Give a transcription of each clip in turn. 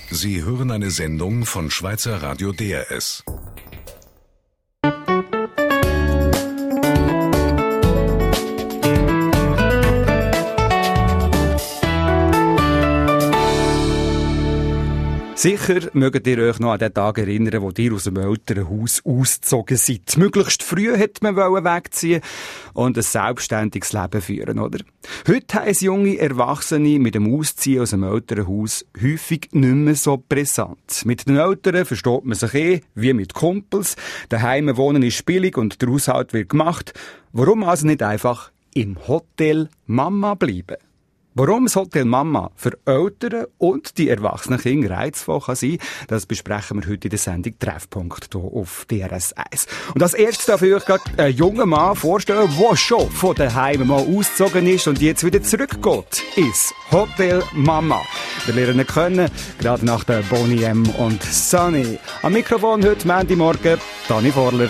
Sie hören eine Sendung von Schweizer Radio DRS. Sicher mögt ihr euch noch an den Tag erinnern, wo ihr aus dem Elternhaus ausgezogen seid. Möglichst früh hätte man wegziehen und ein selbstständiges Leben führen, oder? Heute haben junge Erwachsene mit dem Ausziehen aus dem Elternhaus häufig nicht mehr so brisant. Mit den Eltern versteht man sich wie mit Kumpels. Daheim wohnen ist billig und der Haushalt wird gemacht. Warum also nicht einfach im Hotel Mama bleiben? Warum das Hotel Mama für Eltern und die erwachsenen Kinder reizvoll kann sein, das besprechen wir heute in der Sendung Treffpunkt hier auf DRS 1. Und als erstes darf ich euch gerade einen jungen Mann vorstellen, der schon von daheim mal ausgezogen ist und jetzt wieder zurückgeht ins Hotel Mama. Wir lernen ihn kennen, gerade nach der Boney M. und Sunny. Am Mikrofon heute Montagmorgen, Dani Vorler.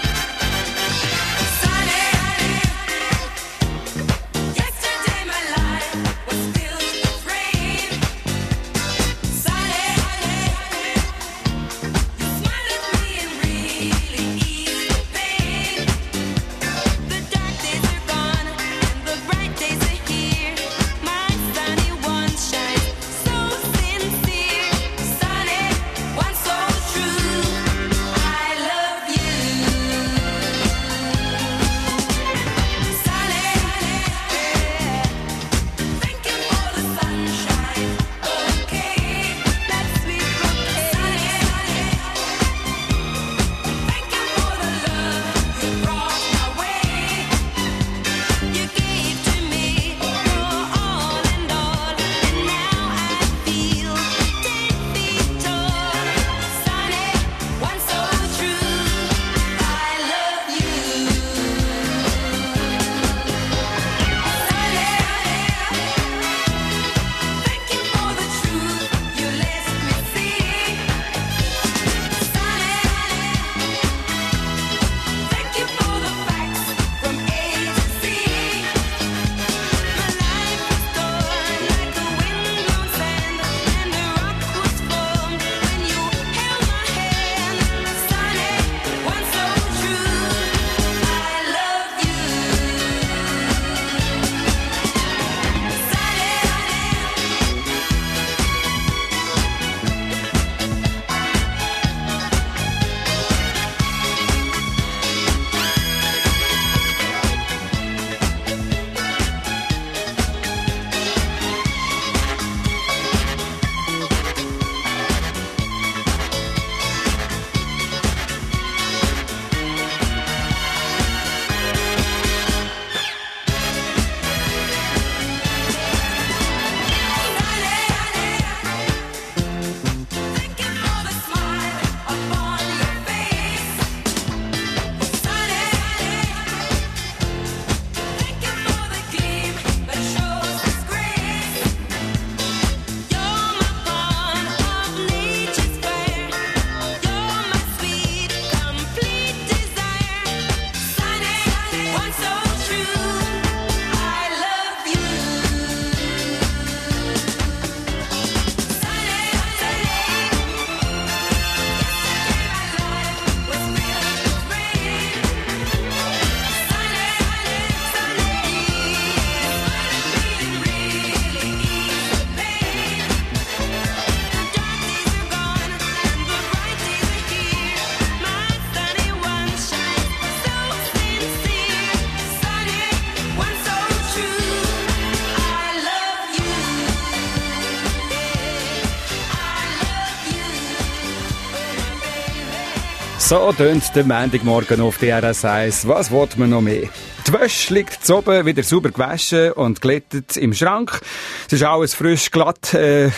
So tönt der Montagmorgen auf DRS 1. Was will man noch mehr? Die Wäsche liegt zu oben, wieder sauber gewaschen und glättet im Schrank. Es ist alles frisch glatt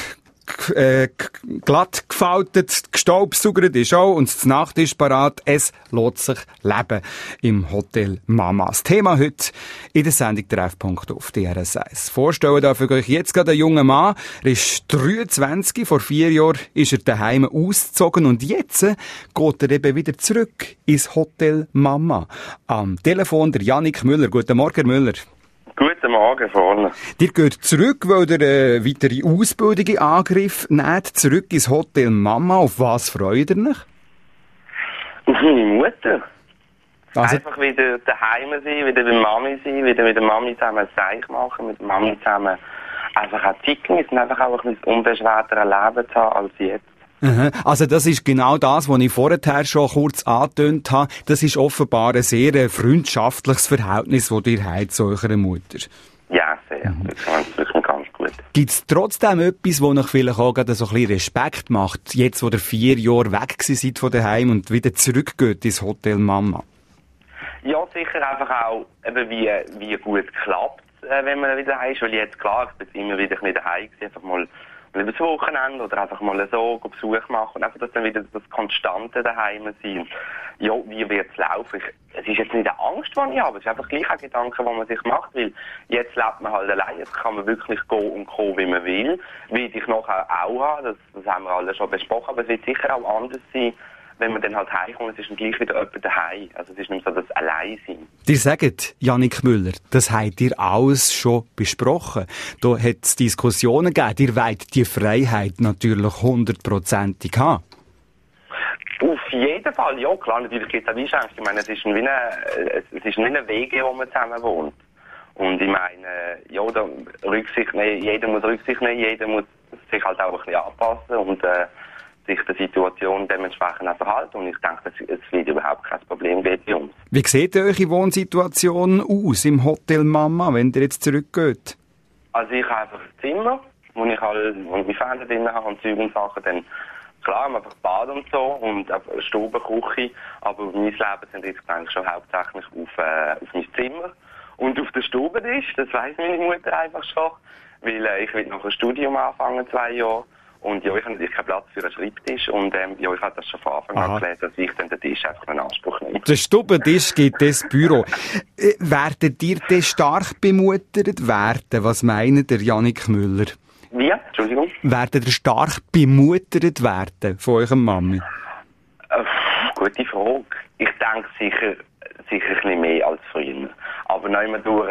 gefaltet, gestaubsaugert ist auch und die Nacht ist parat. Es lohnt sich leben im Hotel Mama. Das Thema heute in der Sendung Treffpunkt auf DRS 1. Vorstellen darf ich euch jetzt gerade einen jungen Mann. Er ist 23, vor 4 Jahren ist er daheim ausgezogen und jetzt geht er eben wieder zurück ins Hotel Mama. Am Telefon der Jannik Müller. Guten Morgen, Müller. Guten Morgen vorne. Ihr geht zurück, weil ihr eine weitere Ausbildung in Angriff nehmt, zurück ins Hotel Mama. Auf was freut ihr euch? Auf meine Mutter. Also, Einfach wieder daheim sein, wieder bei Mami sein, wieder mit der Mami zusammen ein Seich machen, mit der Mami zusammen einfach auch Zeit genießen, einfach auch ein unbeschwerteres Leben zu haben als jetzt. also das ist genau das, was ich vorher schon kurz angetönt habe. Das ist offenbar ein sehr freundschaftliches Verhältnis, das ihr habt zu eurer Mutter. Ja, sehr. Das ist wirklich ganz gut. Gibt es trotzdem etwas, das euch vielleicht auch gerade so ein bisschen Respekt macht, jetzt wo ihr 4 Jahre weg seid von daheim und wieder zurückgeht ins Hotel Mama? Ja, sicher einfach auch, eben wie gut klappt, wenn man wieder daheim ist. Weil jetzt klar, ich bin immer wieder nicht daheim gewesen, einfach mal über das Wochenende oder einfach mal so Besuch machen und einfach das dann wieder das konstante daheim sein. Ja, wie wird es laufen? Es ist jetzt nicht eine Angst, die ich habe, es ist einfach gleich ein Gedanke, den man sich macht, weil jetzt lebt man halt allein, jetzt kann man wirklich gehen und kommen, wie man will. Will ich nachher auch haben, das haben wir alle schon besprochen, aber es wird sicher auch anders sein, wenn man dann halt heimkommt, es ist dann gleich wieder jemand daheim. Also es ist nicht so das Alleinsein. Ihr sagt, Jannik Müller, das habt ihr alles schon besprochen. Da hat es Diskussionen gegeben. Ihr wollt die Freiheit natürlich 100%ig haben. Auf jeden Fall, ja klar, natürlich gibt es auch Einschränkungen. Ich meine, es ist wie eine WG, wo man zusammen wohnt. Und ich meine, ja, da Rücksicht nehmen, jeder muss Rücksicht nehmen, jeder muss sich halt auch ein bisschen anpassen und sich der Situation dementsprechend auch verhalten. Und ich denke, es wird überhaupt kein Problem geben bei uns. Wie sieht eure Wohnsituation aus im Hotel Mama, wenn ihr jetzt zurückgeht? Also ich habe einfach ein Zimmer, wo ich mein Fernseher drin habe und Zeug und Sachen. Dann, klar, einfach Bad und so und Stube, Küche. Aber mein Leben zentriert sich eigentlich schon hauptsächlich auf mein Zimmer. Und auf den Stubentisch, das weiss meine Mutter einfach schon. Weil ich will noch ein Studium anfangen, 2 Jahre. Und ja, ich habe natürlich keinen Platz für einen Schreibtisch. Und ja, ich habe das schon von Anfang an gelesen, dass ich dann den Tisch einfach in Anspruch nehme. Der Stubentisch gibt das Büro. Werdet ihr das stark bemuttert werden? Was meint der Jannik Müller? Wie? Entschuldigung? Werdet ihr stark bemuttert werden von eurem Mami? Gute Frage. Ich denke sicher ein bisschen mehr als früher. Aber noch immer durch,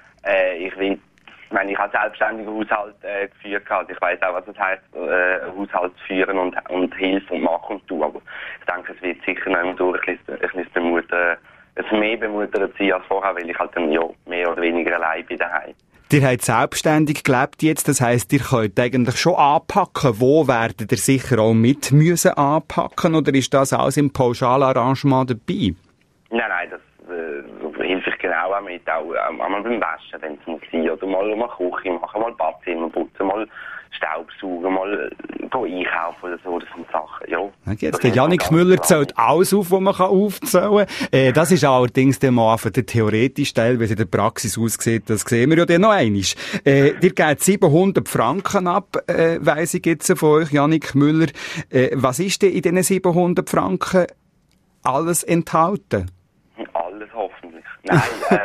ich habe selbstständigen Haushalt geführt. Ich weiss auch, was es heisst, Haushalt zu führen und Hilfe und machen und tun. Aber ich denke, es wird sicher noch immer durch ein bisschen mehr bemuttert sein als vorher, weil ich halt dann ja mehr oder weniger allein bin daheim. Ihr habt selbstständig gelebt jetzt, das heisst, ihr könnt eigentlich schon anpacken. Wo werdet ihr sicher auch mit müssen anpacken oder ist das alles im Pauschalarrangement dabei? Nein, das hilft ich genau auch mit, auch mal beim Waschen, wenn es muss sein, oder mal Küche machen, mal Badzimmer putzen, mal Staubsaugen, mal einkaufen oder so, das sind Sachen, ja. Jetzt, der Jannik Müller zählt alles auf, was man aufzählen kann. Das ist allerdings der Mann für den theoretischen Teil, wie es in der Praxis aussieht, das sehen wir ja dann noch einmal. Dir geht 700 Franken ab, weiss ich jetzt von euch, Jannik Müller. Was ist denn in diesen 700 Franken alles enthalten? Alles hoffentlich. Nein,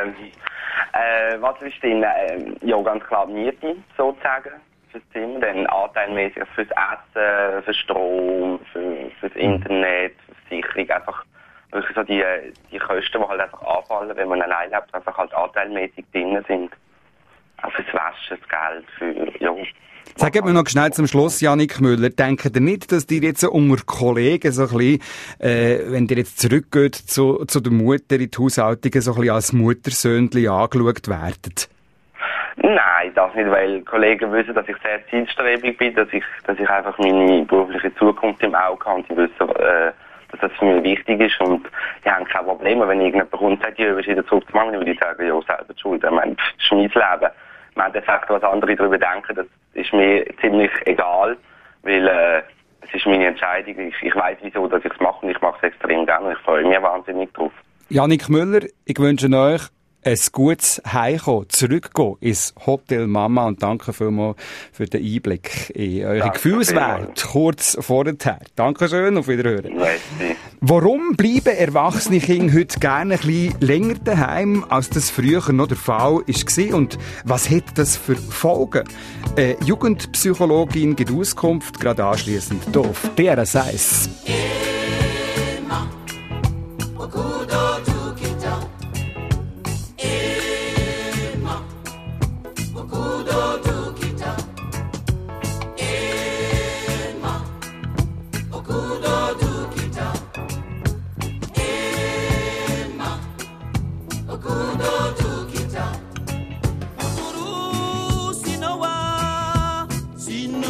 was ist denn, ja ganz klar Miete sozusagen fürs Zimmer, dann anteilmäßig fürs Essen, für Strom, fürs Internet, für Sicherung, einfach wirklich so die Kosten, die halt einfach anfallen, wenn man allein lebt, einfach halt anteilmäßig drin sind. Auch fürs Waschen, das Geld, für, ja. Sagt mir noch schnell zum Schluss, Jannik Müller, denkt ihr nicht, dass ihr jetzt unter Kollegen so ein bisschen, wenn ihr jetzt zurückgeht zu der Mutter in die Haushaltung, so ein bisschen als Muttersöhnchen angeschaut werdet? Nein, das nicht, weil Kollegen wissen, dass ich sehr zielstrebig bin, dass ich einfach meine berufliche Zukunft im Auge habe und sie wissen, dass das für mich wichtig ist und die haben kein Problem, wenn irgendjemand kommt und sagt, ja, du bist wieder zurück zu Mami, dann würde ich sagen, ja, selber die Schuld. Ich meine, das ist mein Leben. Ich meine, der Fakt, was andere darüber denken, das ist mir ziemlich egal, weil es ist meine Entscheidung. Ich weiss, wieso dass ich es mache und ich mache es extrem gerne und ich freue mich wahnsinnig drauf. Jannik Müller, ich wünsche euch ein gutes Heimkommen, zurückgehen ins Hotel Mama und danke vielmals für den Einblick in eure Gefühlswelt kurz vorher. Dankeschön, auf Wiederhören. Merci. Warum bleiben erwachsene Kinder heute gerne ein bisschen länger daheim, als das früher noch der Fall war? Und was hat das für Folgen? Jugendpsychologin gibt Auskunft, gerade anschliessend hier auf DRS 1.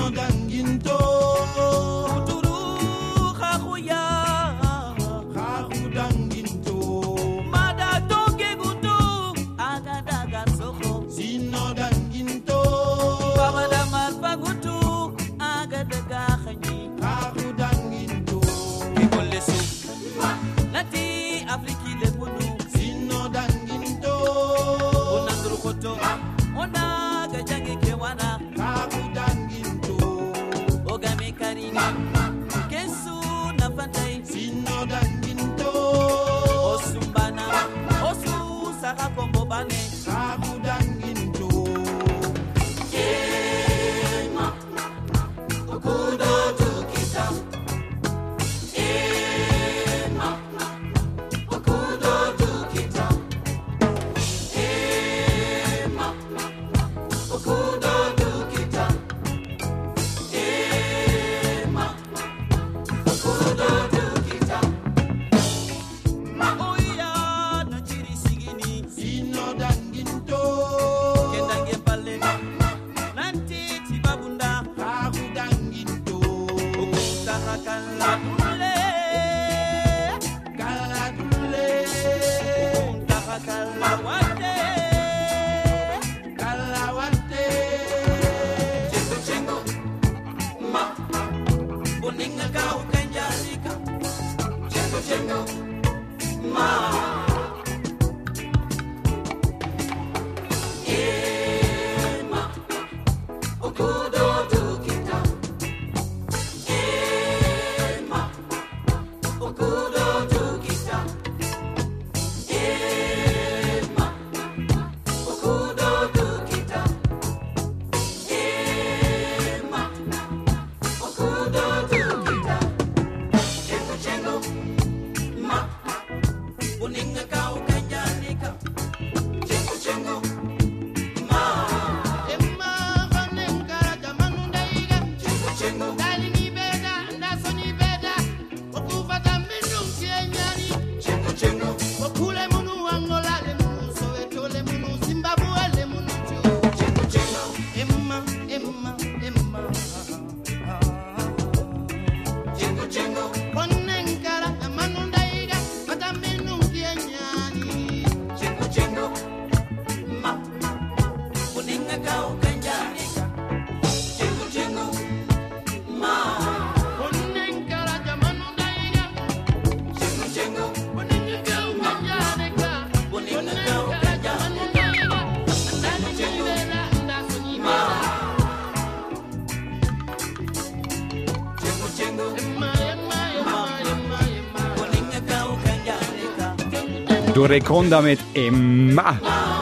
Rekonda mit Emma.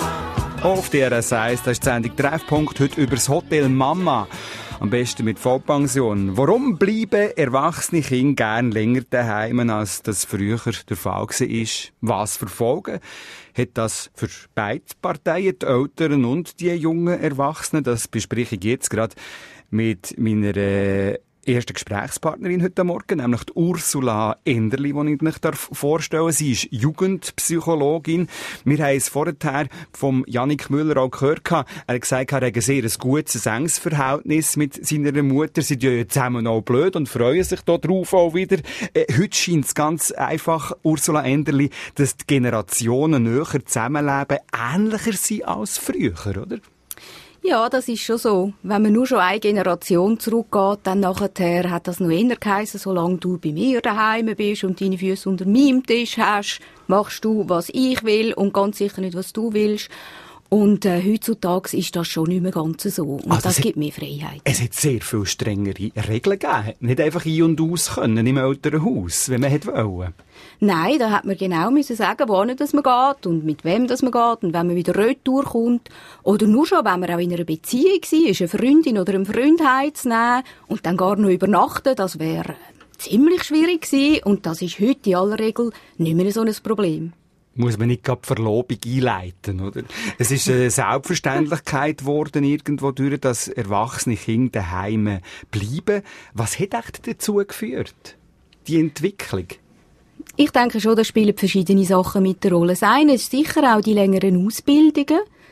Auf DRS 1, das ist die Sendung Treffpunkt, heute über das Hotel Mama. Am besten mit Vollpension. Warum bleiben erwachsene Kinder gern länger daheim, als das früher der Fall war? Was für Folgen hat das für beide Parteien, die Eltern und die jungen Erwachsenen? Das bespreche ich jetzt gerade mit meiner erste Gesprächspartnerin heute Morgen, nämlich die Ursula Enderli, die ich euch vorstellen darf. Sie ist Jugendpsychologin. Wir haben es vorher vom Jannik Müller auch gehört. Er hat gesagt, er hat ein sehr gutes, enges Verhältnis mit seiner Mutter. Sie tun ja zusammen auch blöd und freuen sich da drauf auch wieder. Heute scheint es ganz einfach, Ursula Enderli, dass die Generationen näher zusammenleben, ähnlicher sind als früher, oder? Ja, das ist schon so. Wenn man nur schon eine Generation zurückgeht, dann nachher hat das noch eher geheissen, solange du bei mir daheim bist und deine Füße unter meinem Tisch hast, machst du, was ich will und ganz sicher nicht, was du willst. Und heutzutage ist das schon nicht mehr ganz so. Und das gibt mir Freiheit. Es hat sehr viel strengere Regeln gegeben. Nicht einfach ein- und aus können im Elternhaus, wenn man wollte. Nein, da hat man genau müssen sagen, wohin das man geht und mit wem das man geht und wenn man wieder retour kommt. Oder nur schon, wenn man auch in einer Beziehung war, ist eine Freundin oder einen Freund heimzunehmen und dann gar noch übernachten, das wäre ziemlich schwierig gewesen. Und das ist heute in aller Regel nicht mehr so ein Problem. Muss man nicht gerade die Verlobung einleiten, oder? Es ist eine Selbstverständlichkeit geworden, irgendwo durch, dass erwachsene Kinder daheim bleiben. Was hat echt dazu geführt? Die Entwicklung? Ich denke schon, da spielen verschiedene Sachen mit der Rolle. Das eine ist sicher auch die längeren Ausbildungen.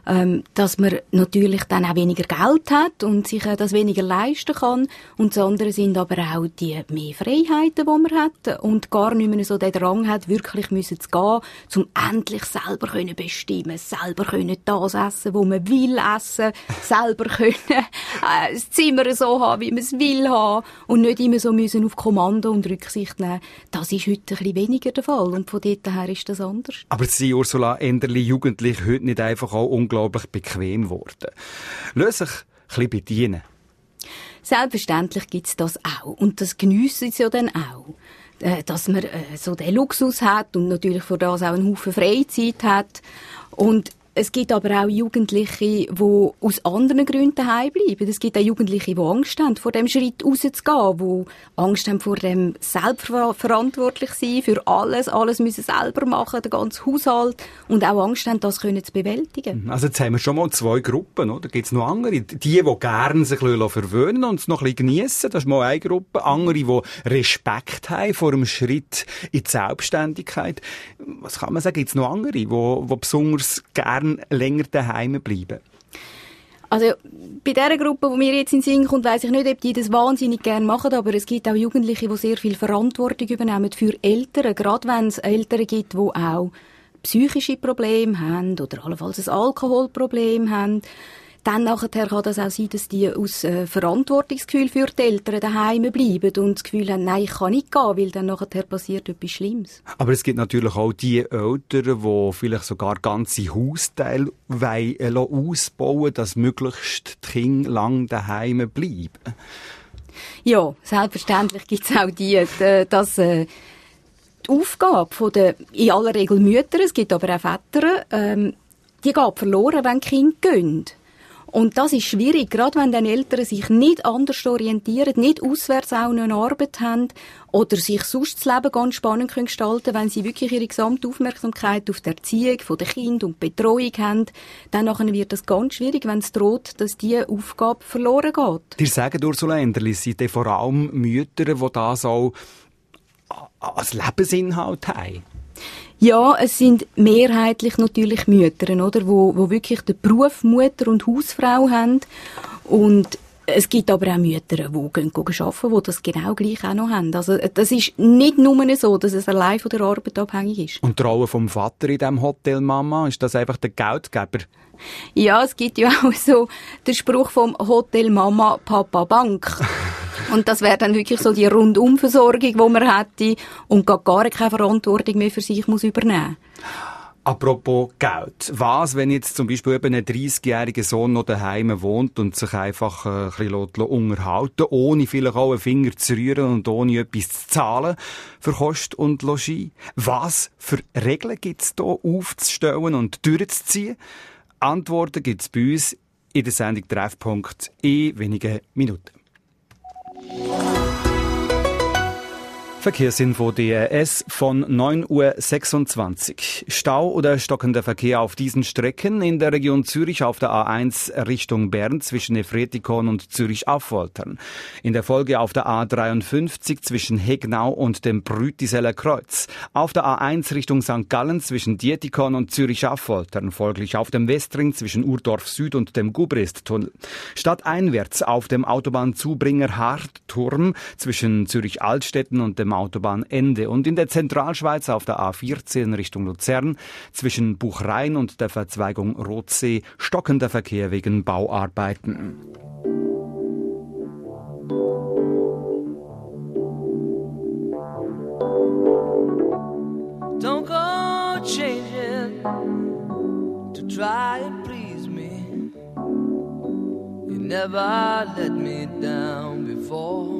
dass man natürlich dann auch weniger Geld hat und sich das weniger leisten kann. Und das andere sind aber auch die mehr Freiheiten, die man hat und gar nicht mehr so den Drang hat, wirklich müssen zu gehen, um endlich selber können bestimmen, selber können das essen, wo man will essen, selber können das Zimmer so haben, wie man es will haben und nicht immer so müssen auf Kommando und Rücksicht nehmen. Das ist heute ein bisschen weniger der Fall und von dort her ist das anders. Aber Sie, Ursula Enderli, jugendlich heute nicht einfach auch unglaublich bequem geworden. Lass sich ein bisschen bedienen. Selbstverständlich gibt's das auch. Und das geniessen sie ja dann auch. Dass man so den Luxus hat und natürlich vor das auch einen Haufen Freizeit hat. Und es gibt aber auch Jugendliche, die aus anderen Gründen daheim bleiben. Es gibt auch Jugendliche, die Angst haben, vor dem Schritt rauszugehen, die Angst haben vor dem selbstverantwortlich sein, für alles müssen selber machen, den ganzen Haushalt und auch Angst haben, das können zu bewältigen. Also jetzt haben wir schon mal 2 Gruppen, oder? Gibt es noch andere? Die gerne sich verwöhnen und es noch ein bisschen geniessen, das ist mal eine Gruppe. Andere, die Respekt haben vor dem Schritt in die Selbstständigkeit. Was kann man sagen? Gibt es noch andere, die besonders gerne länger daheim bleiben? Also, bei dieser Gruppe, die mir jetzt in den Sinn kommt, weiss ich nicht, ob die das wahnsinnig gerne machen, aber es gibt auch Jugendliche, die sehr viel Verantwortung übernehmen für Eltern, gerade wenn es Eltern gibt, die auch psychische Probleme haben oder allenfalls ein Alkoholproblem haben. Dann nachher kann das auch sein, dass die aus Verantwortungsgefühl für die Eltern daheim bleiben und das Gefühl haben, nein, ich kann nicht gehen, weil dann nachher passiert etwas Schlimmes. Aber es gibt natürlich auch die Eltern, die vielleicht sogar ganze Hausteile ausbauen, dass möglichst die Kinder lang daheim bleiben. Ja, selbstverständlich gibt es auch die Aufgabe von den, in aller Regel Mütter, es gibt aber auch Väter, die geht verloren, wenn die Kinder gehen. Und das ist schwierig, gerade wenn dann Eltern sich nicht anders orientieren, nicht auswärts auch noch eine Arbeit haben oder sich sonst das Leben ganz spannend gestalten können, wenn sie wirklich ihre gesamte Aufmerksamkeit auf die Erziehung der Kinder und die Betreuung haben, dann nachher wird das ganz schwierig, wenn es droht, dass diese Aufgabe verloren geht. Ihr sagt, Ursula Enderli, sind vor allem Mütter, die das auch als Lebensinhalt haben? Ja, es sind mehrheitlich natürlich Mütter, oder, wo wirklich den Beruf Mutter und Hausfrau haben. Und es gibt aber auch Mütter, die gehen arbeiten, die das genau gleich auch noch haben. Also, das ist nicht nur so, dass es allein von der Arbeit abhängig ist. Und die Rolle vom Vater in diesem Hotel Mama, ist das einfach der Geldgeber? Ja, es gibt ja auch so den Spruch vom Hotel Mama, Papa Bank. Und das wäre dann wirklich so die Rundumversorgung, die man hätte und gar keine Verantwortung mehr für sich muss übernehmen. Apropos Geld. Was, wenn jetzt zum Beispiel eben ein 30-jähriger Sohn noch daheim wohnt und sich einfach ein bisschen unterhalten, ohne vielleicht auch einen Finger zu rühren und ohne etwas zu zahlen für Kost und Logis? Was für Regeln gibt es da aufzustellen und durchzuziehen? Antworten gibt es bei uns in der Sendung Treffpunkt in wenigen Minuten. Verkehrsinfo DRS von 9:26 Uhr. Stau oder stockender Verkehr auf diesen Strecken in der Region Zürich auf der A1 Richtung Bern zwischen Efretikon und Zürich-Affoltern. In der Folge auf der A53 zwischen Hegnau und dem Brütiseller Kreuz. Auf der A1 Richtung St. Gallen zwischen Dietikon und Zürich-Affoltern. Folglich auf dem Westring zwischen Urdorf Süd und dem Gubrist-Tunnel. Stadteinwärts auf dem Autobahnzubringer Hartturm zwischen Zürich-Altstetten und dem Autobahnende und in der Zentralschweiz auf der A14 Richtung Luzern zwischen Buchrain und der Verzweigung Rotsee stockender Verkehr wegen Bauarbeiten. Don't go changing to try and please me. You never let me down before.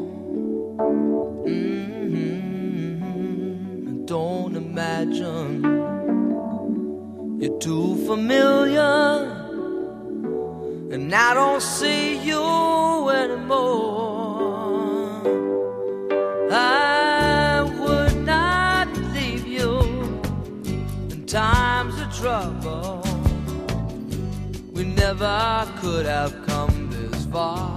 Don't imagine you're too familiar, and I don't see you anymore. I would not leave you in times of trouble. We never could have come this far.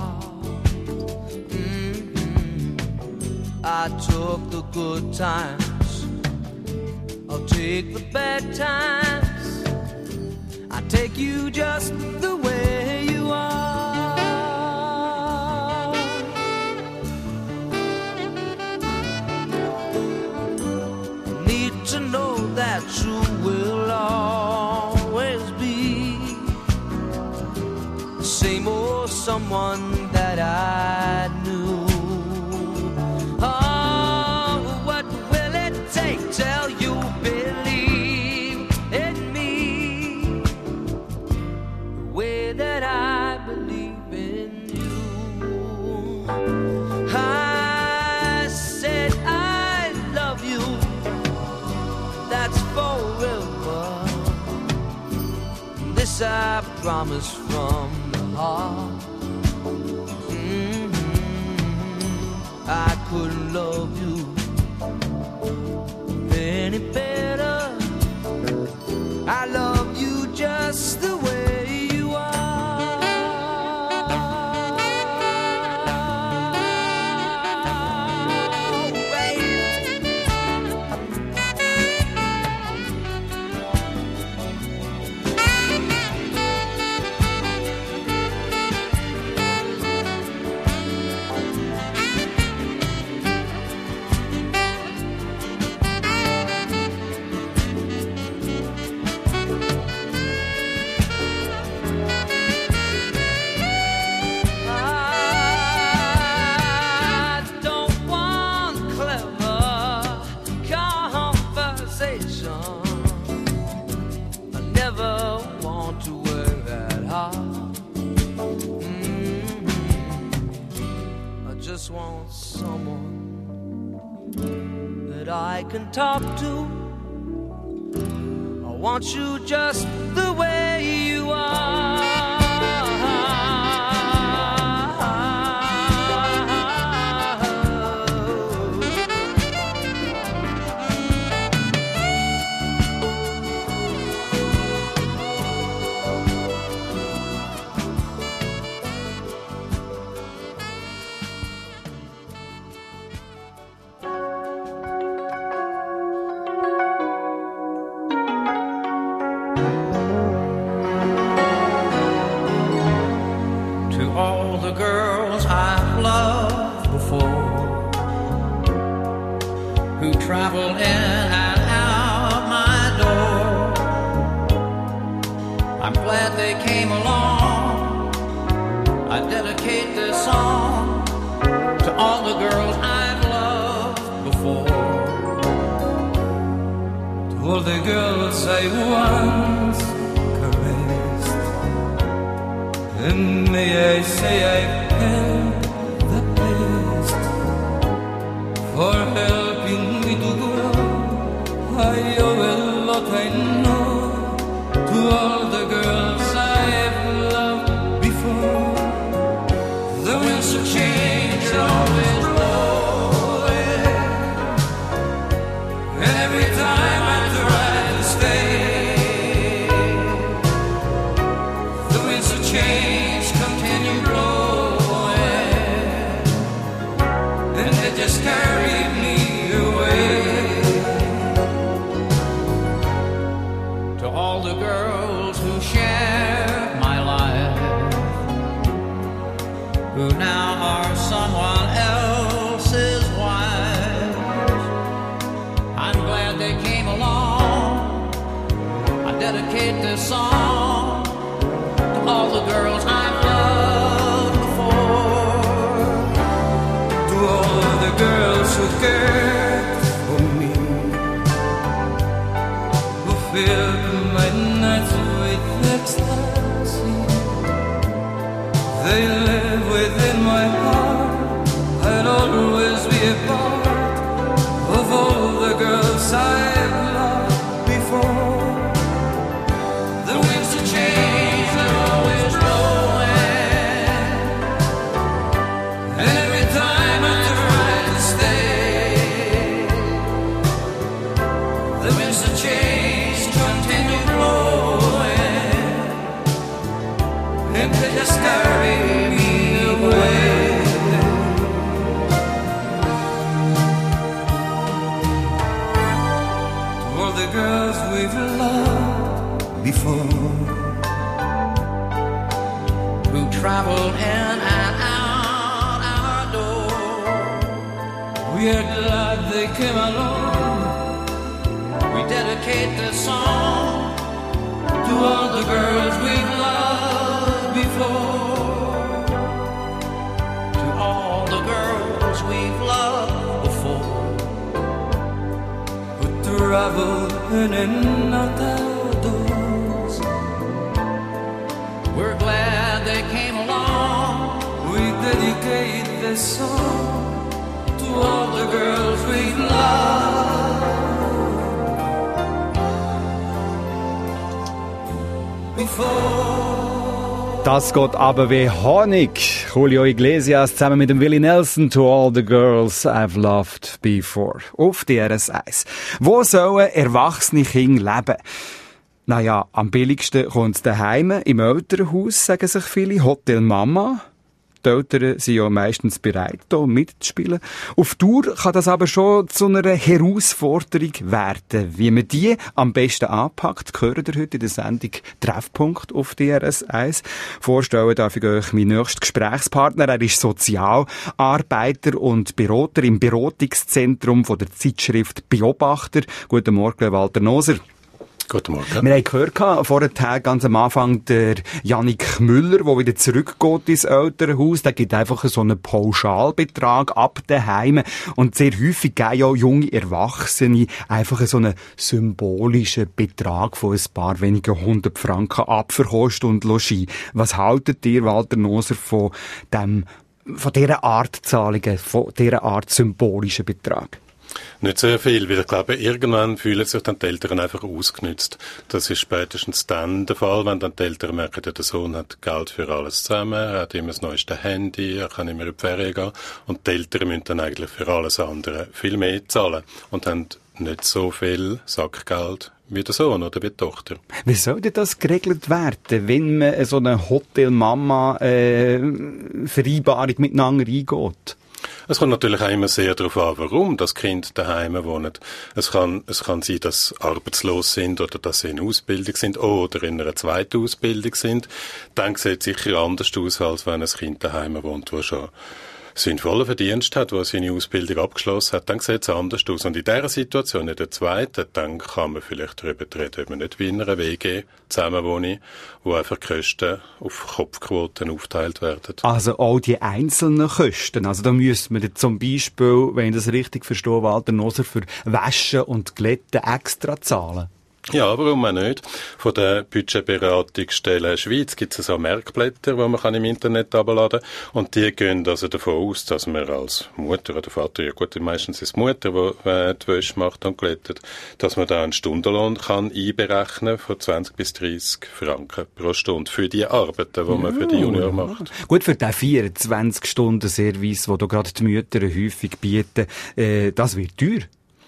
I took the good times, I'll take the bad times. I take you just the way you are. Need to know that you will always be the same old someone that I knew. Oh, what will it take till you believe in me the way that I believe in you? I said I love you, that's forever. This I promise from the heart. I couldn't love you any better. I love you just the way you are. Want someone that I can talk to. I want you just the way you are. Travel in and out my door. I'm glad they came along. I dedicate this song to all the girls I've loved before. To all the girls I once caressed, and may I say I've had the best for helping me to grow. I owe a lot, I know, to all the girls I've loved before. The winds of change are always blowing, and every time I try to stay, the winds of change continue blowing, and they just carry me away. To all the girls who shared my life, who now are someone else's wives, I'm glad they came along. I dedicate this song to all the girls I've loved before. To all the girls who cared for me, who filled my nights with ecstasy. They live within my heart. I'll always be a part of all the girls I've loved before. The winds of change are always blowing, and every time I try to stay, the winds of change continue blowing, and they just carry me away. To all the girls we've loved before, traveled in and out our door. We are glad they came along. We dedicate this song to all the girls we've loved before. To all the girls we've loved before. Who traveled in and out our doors. We're glad they came along. We dedicate this song to all the girls we've loved before. Das geht aber wie Honig. Julio Iglesias zusammen mit dem Willie Nelson, To All the Girls I've Loved Before. Auf DRS1. Wo sollen erwachsene Kinder leben? Naja, am billigsten kommt es daheim, im Elternhaus, sagen sich viele, Hotel Mama. Die Eltern sind ja meistens bereit, hier mitzuspielen. Auf Dauer kann das aber schon zu einer Herausforderung werden. Wie man die am besten anpackt, hören wir heute in der Sendung Treffpunkt auf DRS1. Vorstellen darf ich euch meinen nächsten Gesprächspartner. Er ist Sozialarbeiter und Berater im Beratungszentrum von der Zeitschrift Beobachter. Guten Morgen, Walter Noser. Guten Morgen. Wir haben gehört, vorher ganz am Anfang, der Jannik Müller, der wieder zurückgeht ins Elternhaus, der gibt einfach so einen Pauschalbetrag ab daheim. Und sehr häufig geben ja junge Erwachsene einfach so einen symbolischen Betrag von ein paar wenigen 100 Franken ab für Kost und Logis. Was haltet ihr, Walter Noser, von dieser Art Zahlungen, von dieser Art symbolischen Betrag? Nicht sehr viel, weil ich glaube, irgendwann fühlen sich dann die Eltern einfach ausgenützt. Das ist spätestens dann der Fall, wenn dann die Eltern merken, der Sohn hat Geld für alles zusammen, er hat immer das neueste Handy, er kann immer in die Ferien gehen und die Eltern müssen dann eigentlich für alles andere viel mehr zahlen und haben nicht so viel Sackgeld wie der Sohn oder wie die Tochter. Wie soll denn das geregelt werden, wenn man so eine Hotel-Mama-Vereinbarung miteinander eingeht? Es kommt natürlich auch immer sehr darauf an, warum das Kind daheim wohnt. Es kann sein, dass sie arbeitslos sind oder dass sie in Ausbildung sind oder in einer zweiten Ausbildung sind. Dann sieht es sicher anders aus, als wenn ein Kind daheim wohnt, das schon sinnvollen Verdienst hat, der seine Ausbildung abgeschlossen hat, dann sieht es anders aus. Und in dieser Situation, in der zweiten, dann kann man vielleicht darüber reden, ob man nicht wie in einer WG zusammenwohnt, wo einfach die Kosten auf Kopfquoten aufteilt werden. Also auch die einzelnen Kosten. Also da müsste man zum Beispiel, wenn ich das richtig verstehe, Walter Noser, für Waschen und Glätten extra zahlen. Ja, warum auch nicht? Von der Budgetberatungsstelle Schweiz gibt es so Merkblätter, die man im Internet herunterladen kann. Und die gehen also davon aus, dass man als Mutter oder Vater, ja gut, meistens ist es die Mutter, die die Wäsche macht und glättet, dass man da einen Stundenlohn kann einberechnen von 20 bis 30 Franken pro Stunde für die Arbeiten, die man für die Junior macht. Gut, für den 24-Stunden-Service, den da gerade die Mütter häufig bieten, das wird teuer.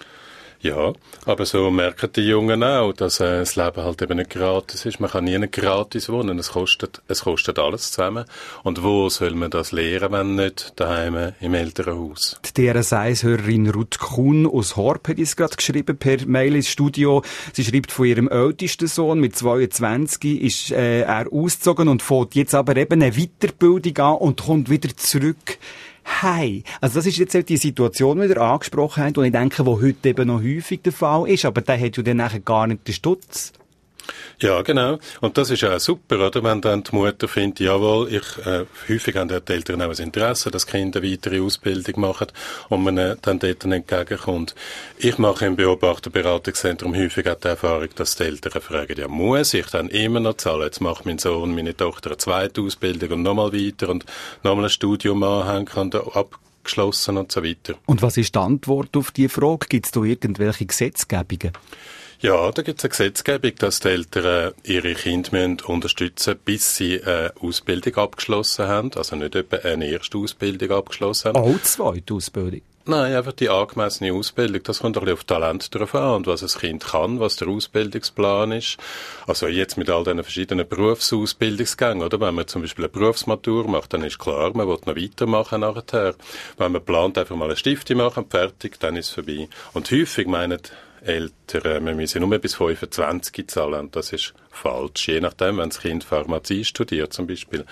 Ja, aber so merken die Jungen auch, dass das Leben halt eben nicht gratis ist. Man kann nie gratis wohnen. Es kostet alles zusammen. Und wo soll man das lernen, wenn nicht daheim im Elternhaus? Die DRS1-Hörerin Ruth Kuhn aus Horb hat es gerade geschrieben per Mail ins Studio. Sie schreibt, von ihrem ältesten Sohn mit 22 ist er ausgezogen und fängt jetzt aber eben eine Weiterbildung an und kommt wieder zurück. Hey, also das ist jetzt halt die Situation, die ihr angesprochen habt, und ich denke, wo heute eben noch häufig der Fall ist, aber der hat ja dann nachher gar nicht den Stutz. Ja, genau. Und das ist ja auch super, oder? Wenn dann die Mutter findet, jawohl, häufig haben die Eltern auch ein Interesse, dass Kinder eine weitere Ausbildung machen und man dann dort entgegenkommt. Ich mache im Beobachterberatungszentrum häufig auch die Erfahrung, dass die Eltern fragen, ja, muss ich dann immer noch zahlen? Jetzt macht mein Sohn, meine Tochter eine zweite Ausbildung und nochmal weiter und nochmal ein Studium anhängen und abgeschlossen und so weiter. Und was ist die Antwort auf diese Frage? Gibt es da irgendwelche Gesetzgebungen? Ja, da gibt es eine Gesetzgebung, dass die Eltern ihre Kinder unterstützen müssen, bis sie eine Ausbildung abgeschlossen haben. Also nicht etwa eine erste Ausbildung abgeschlossen haben. Auch zweite Ausbildung? Nein, einfach die angemessene Ausbildung. Das kommt ein bisschen auf Talent drauf an und was ein Kind kann, was der Ausbildungsplan ist. Also jetzt mit all diesen verschiedenen Berufsausbildungsgängen, oder? Wenn man zum Beispiel eine Berufsmatur macht, dann ist klar, man will noch weitermachen nachher. Wenn man plant, einfach mal eine Stifte machen, fertig, dann ist es vorbei. Und häufig meinen Eltern, wir müssen nur bis 25 zahlen. Das ist falsch. Je nachdem, wenn das Kind Pharmazie studiert zum Beispiel,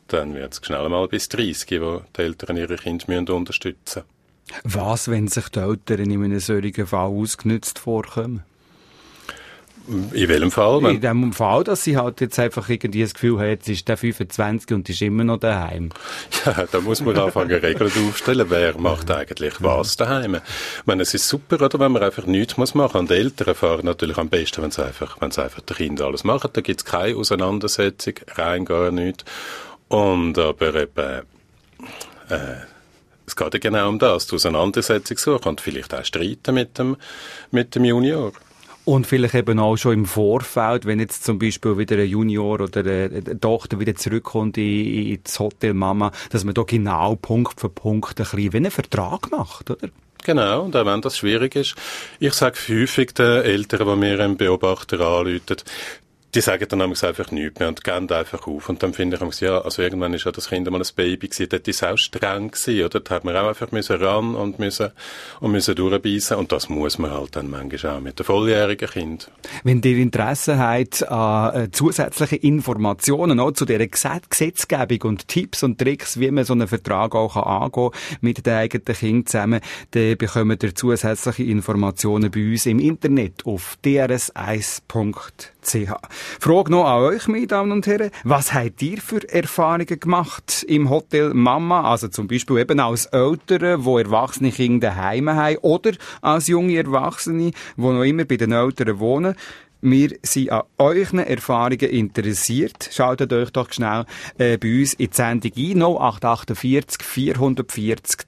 dann wird es schnell mal bis 30, wo die Eltern ihre Kinder unterstützen müssen. Was, wenn sich die Eltern in einem solchen Fall ausgenutzt vorkommen? In welchem Fall? In dem Fall, dass sie halt jetzt einfach irgendwie das Gefühl haben, jetzt ist der 25 und ist immer noch daheim. Ja, da muss man anfangen, Regeln aufstellen. Wer macht eigentlich was daheim? Ich meine, es ist super, oder, wenn man einfach nichts machen muss. Und die Eltern fahren natürlich am besten, wenn sie einfach die Kinder alles machen. Da gibt es keine Auseinandersetzung, rein gar nichts. Und aber eben, es geht ja genau um das, die Auseinandersetzung suchen und vielleicht auch streiten mit dem Junior. Und vielleicht eben auch schon im Vorfeld, wenn jetzt zum Beispiel wieder ein Junior oder eine Tochter wieder zurückkommt ins Hotel Mama, dass man da genau Punkt für Punkt ein bisschen wie einen Vertrag macht, oder? Genau, und auch wenn das schwierig ist. Ich sage häufig den Eltern, die mir einen Beobachter anrufen, die sagen dann einfach nichts mehr und gehen einfach auf. Und dann finde ich, ja, also irgendwann ist ja das Kind mal ein Baby gewesen, dort ist es auch streng gewesen, oder? Da hat man auch einfach ran und müssen durchbeissen. Und das muss man halt dann manchmal auch mit den volljährigen Kindern. Wenn ihr Interesse habt an zusätzlichen Informationen auch zu dieser Gesetzgebung und Tipps und Tricks, wie man so einen Vertrag auch angehen kann mit den eigenen Kindern zusammen, dann bekommt ihr zusätzliche Informationen bei uns im Internet auf drs1.ch. Frage noch an euch, meine Damen und Herren. Was habt ihr für Erfahrungen gemacht im Hotel Mama? Also zum Beispiel eben als Eltern, die erwachsene Kinder daheim haben, oder als junge Erwachsene, die noch immer bei den Eltern wohnen. Wir sind an euren Erfahrungen interessiert. Schaltet euch doch schnell bei uns in die Sendung ein. 0848 440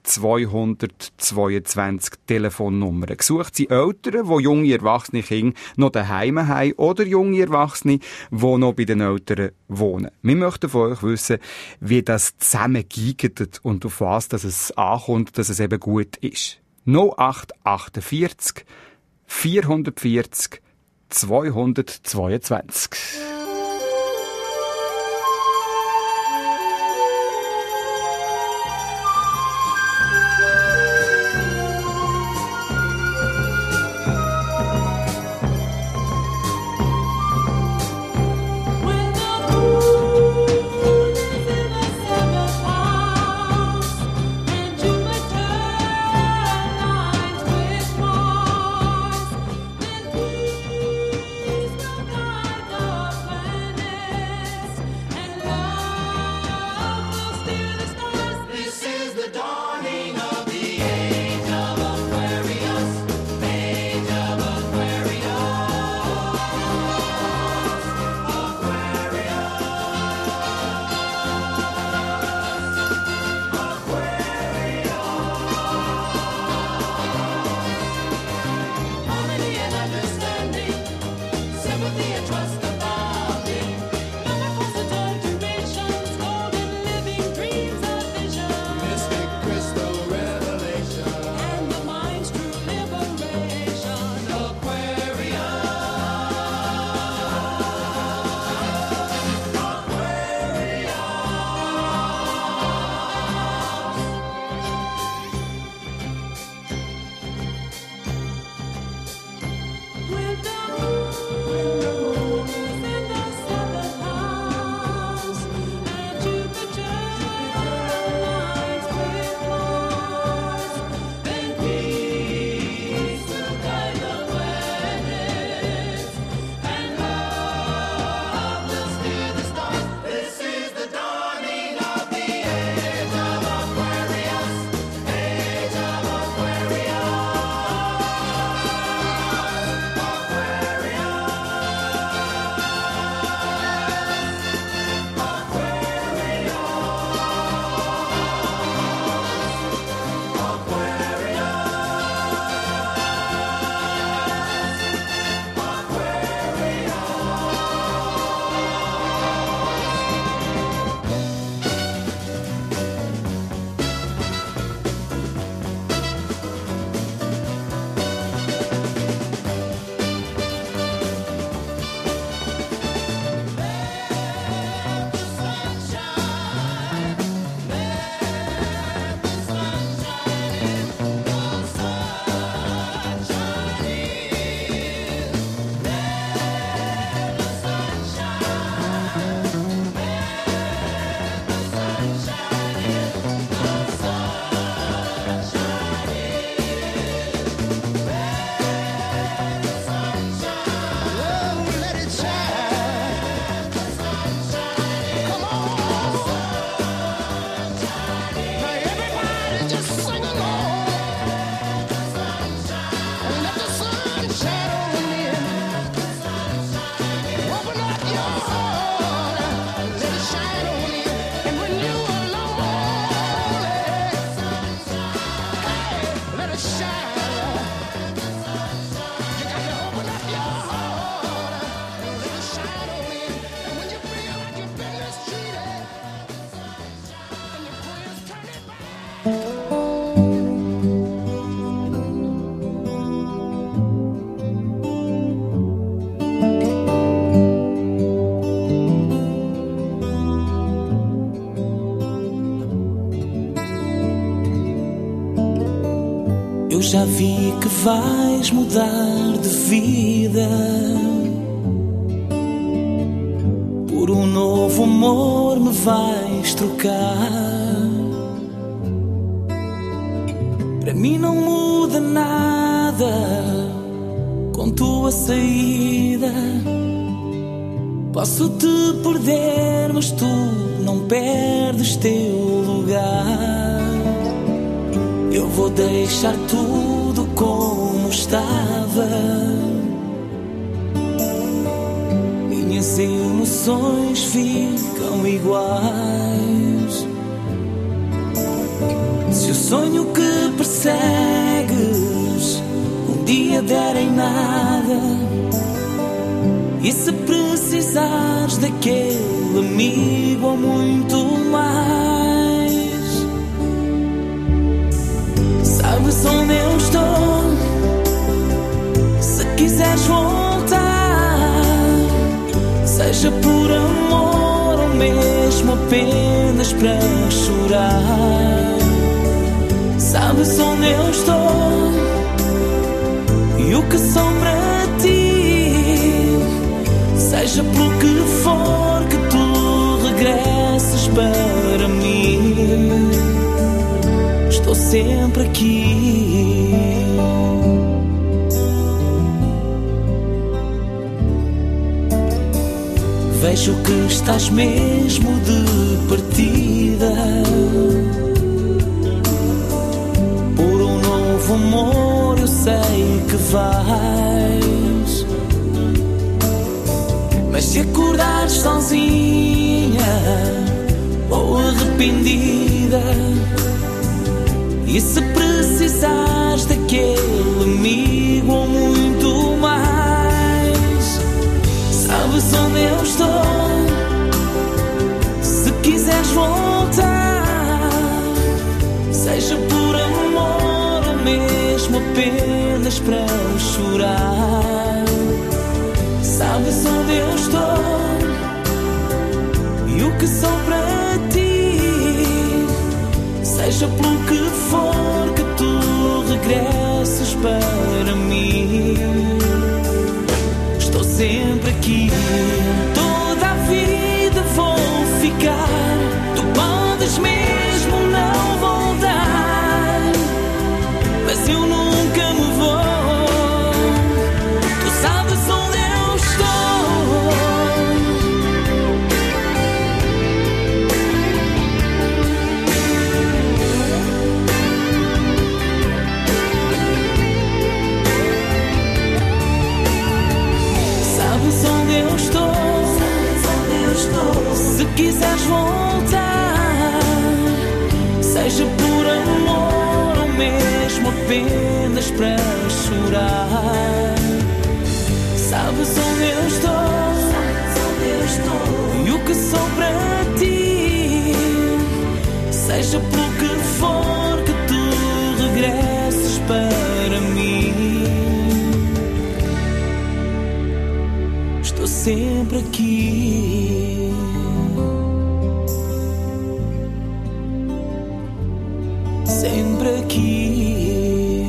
222 Telefonnummer. Gesucht sind Eltern, die junge erwachsene Kinder noch daheim haben oder junge Erwachsene, die noch bei den Eltern wohnen. Wir möchten von euch wissen, wie das zusammengeigt und auf was dass es ankommt, dass es eben gut ist. 0848 440 222. Eu já vi que vais mudar de vida por um novo amor me vais trocar. Para mim não muda nada com tua saída. Posso te perder, mas tu não perdes teu lugar. Eu vou deixar tudo como estava. Minhas emoções ficam iguais. Se o sonho que persegues um dia der em nada, e se precisares daquele amigo ou muito mais, sabes onde eu estou. Se quiseres voltar, seja por amor ou mesmo apenas para chorar, sabes onde eu estou e o que sou para ti. Seja pelo que for que tu regresses para mim, estou sempre aqui. Vejo que estás mesmo de partida por um novo amor, eu sei que vais. Mas se acordares sozinha ou arrependida, e se precisares daquele amigo ou muito mais, sabes onde eu estou. Se quiseres voltar, seja por amor ou mesmo apenas para chorar, sabes onde eu estou e o que sou para ti. Seja pelo que for que tu regresses para mim, estou sempre aqui. Toda a vida vou ficar. Tu podes mesmo não voltar, mas eu nunca me vou. Tu sabes onde eu estou. Sabes onde eu estou. Se quiseres voltar, seja por amor ou mesmo apenas para chorar, sabes onde eu estou e o que sou para ti. Seja pelo que for que tu regresses para mim, estou sempre aqui. Sempre aqui.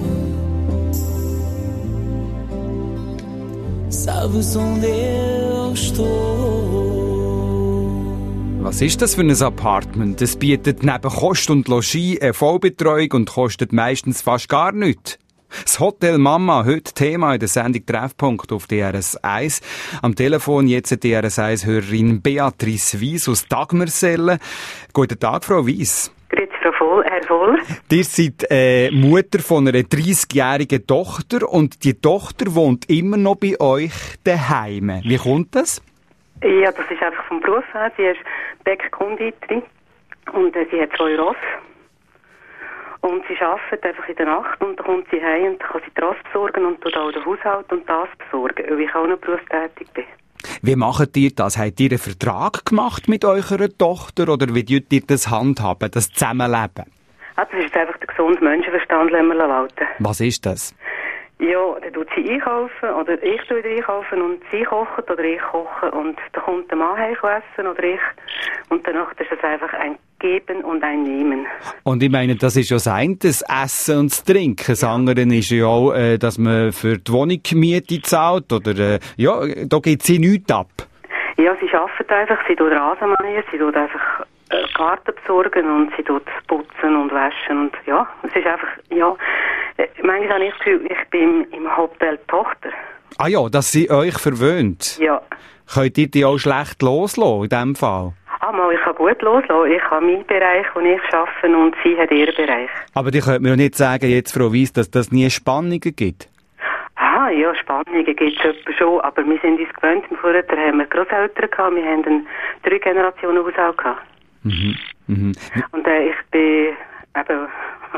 Sabes onde eu estou. Was ist das für ein Apartment? Es bietet neben Kost und Logis eine Vollbetreuung und kostet meistens fast gar nichts. Das Hotel Mama, heute Thema in der Sendung Treffpunkt auf DRS1. Am Telefon jetzt eine DRS1-Hörerin Beatrice Weiss aus Dagmersellen. Guten Tag, Frau Weiss. Grüezi, Herr Voll. Ihr seid Mutter von einer 30-jährigen Tochter und die Tochter wohnt immer noch bei euch daheim. Wie kommt das? Ja, das ist einfach vom Beruf her. Sie ist Bäckerkonditorin und sie hat 2 Ross. Und sie arbeitet einfach in der Nacht und dann kommt sie heim und dann kann sie die Rast besorgen und tut auch den Haushalt und das besorgen, weil ich auch noch berufstätig bin. Wie macht ihr das? Habt ihr einen Vertrag gemacht mit eurer Tochter oder wie tut ihr das handhaben, das Zusammenleben? Das ist jetzt einfach der gesunde Menschenverstand, lassen wir walten. Was ist das? Ja, dann tut sie einkaufen oder ich tue einkaufen und sie kocht oder ich koche und dann kommt der Mann heim essen oder ich und danach ist es einfach ein Geben und ein Nehmen. Und ich meine, das ist ja das eine, das Essen und das Trinken. Das andere ist ja auch, dass man für die Wohnungsmiete zahlt oder, ja, da geht sie nichts ab. Ja, sie arbeitet einfach, sie tut Rasen mähen, sie tut einfach Garten besorgen und sie tut putzen und waschen und ja, es ist einfach, ja, manchmal habe ich das Gefühl, ich bin im Hotel Tochter. Ah ja, dass sie euch verwöhnt. Ja. Könnt ihr die auch schlecht loslassen, in dem Fall? Mal, ich kann gut loslassen. Ich habe meinen Bereich, den ich arbeite und sie hat ihren Bereich. Aber die könnt mir doch nicht sagen, jetzt, Frau Weiss, dass das nie Spannungen gibt. Ah, ja, Spannungen gibt es etwa schon, aber wir sind uns gewöhnt. Vorher haben wir Grosseltern gehabt, wir haben einen 3-Generationen-Haushalt gehabt. Mhm. Mhm. Und ich bin eben,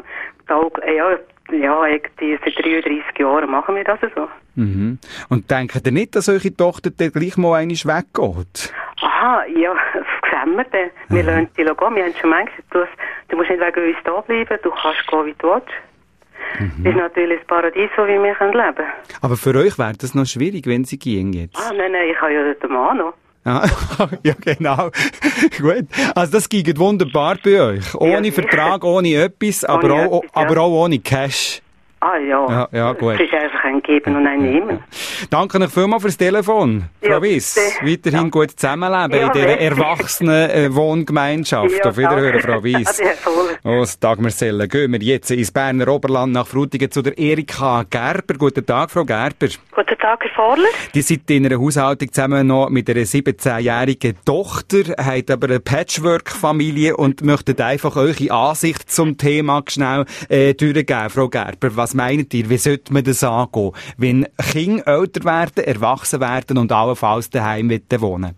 irgendwie seit 33 Jahren machen wir das so. Mhm. Und denkt ihr nicht, dass eure Tochter dann gleich mal einmal weggeht? Aha, ja, das sehen wir dann. Wir lassen sie gehen. Wir haben schon manchmal gesagt, du musst nicht wegen uns da bleiben, du kannst gehen, wie du willst. Das ist natürlich das Paradies, so wie wir leben können. Aber für euch wäre das noch schwierig, wenn sie gehen jetzt. Ah, nein, ich habe ja den Mann noch. Ah, ja, genau. Gut. Also das geht wunderbar bei euch. Ohne ja, Vertrag, ohne etwas, aber auch ohne Cash. Ah ja. Ja, gut. Es ist einfach ein Geben und ein Nehmen. Danke euch vielmals fürs Telefon, Frau Weiss. Weiterhin gut zusammenleben in dieser erwachsenen Wohngemeinschaft. Auf Wiederhören, Frau Weiss. Aus Dagmersellen gehen wir jetzt ins Berner Oberland nach Frutigen zu der Erika Gerber. Guten Tag, Frau Gerber. Guten Tag, Herr Vorler. Die seid in einer Haushaltung zusammen noch mit einer 17-jährigen Tochter, habt aber eine Patchwork-Familie und möchtet einfach eure Ansicht zum Thema schnell durchgeben, Frau Gerber. Was meint ihr, wie sollte man das angehen, wenn Kinder älter werden, erwachsen werden und allenfalls daheim wohnen?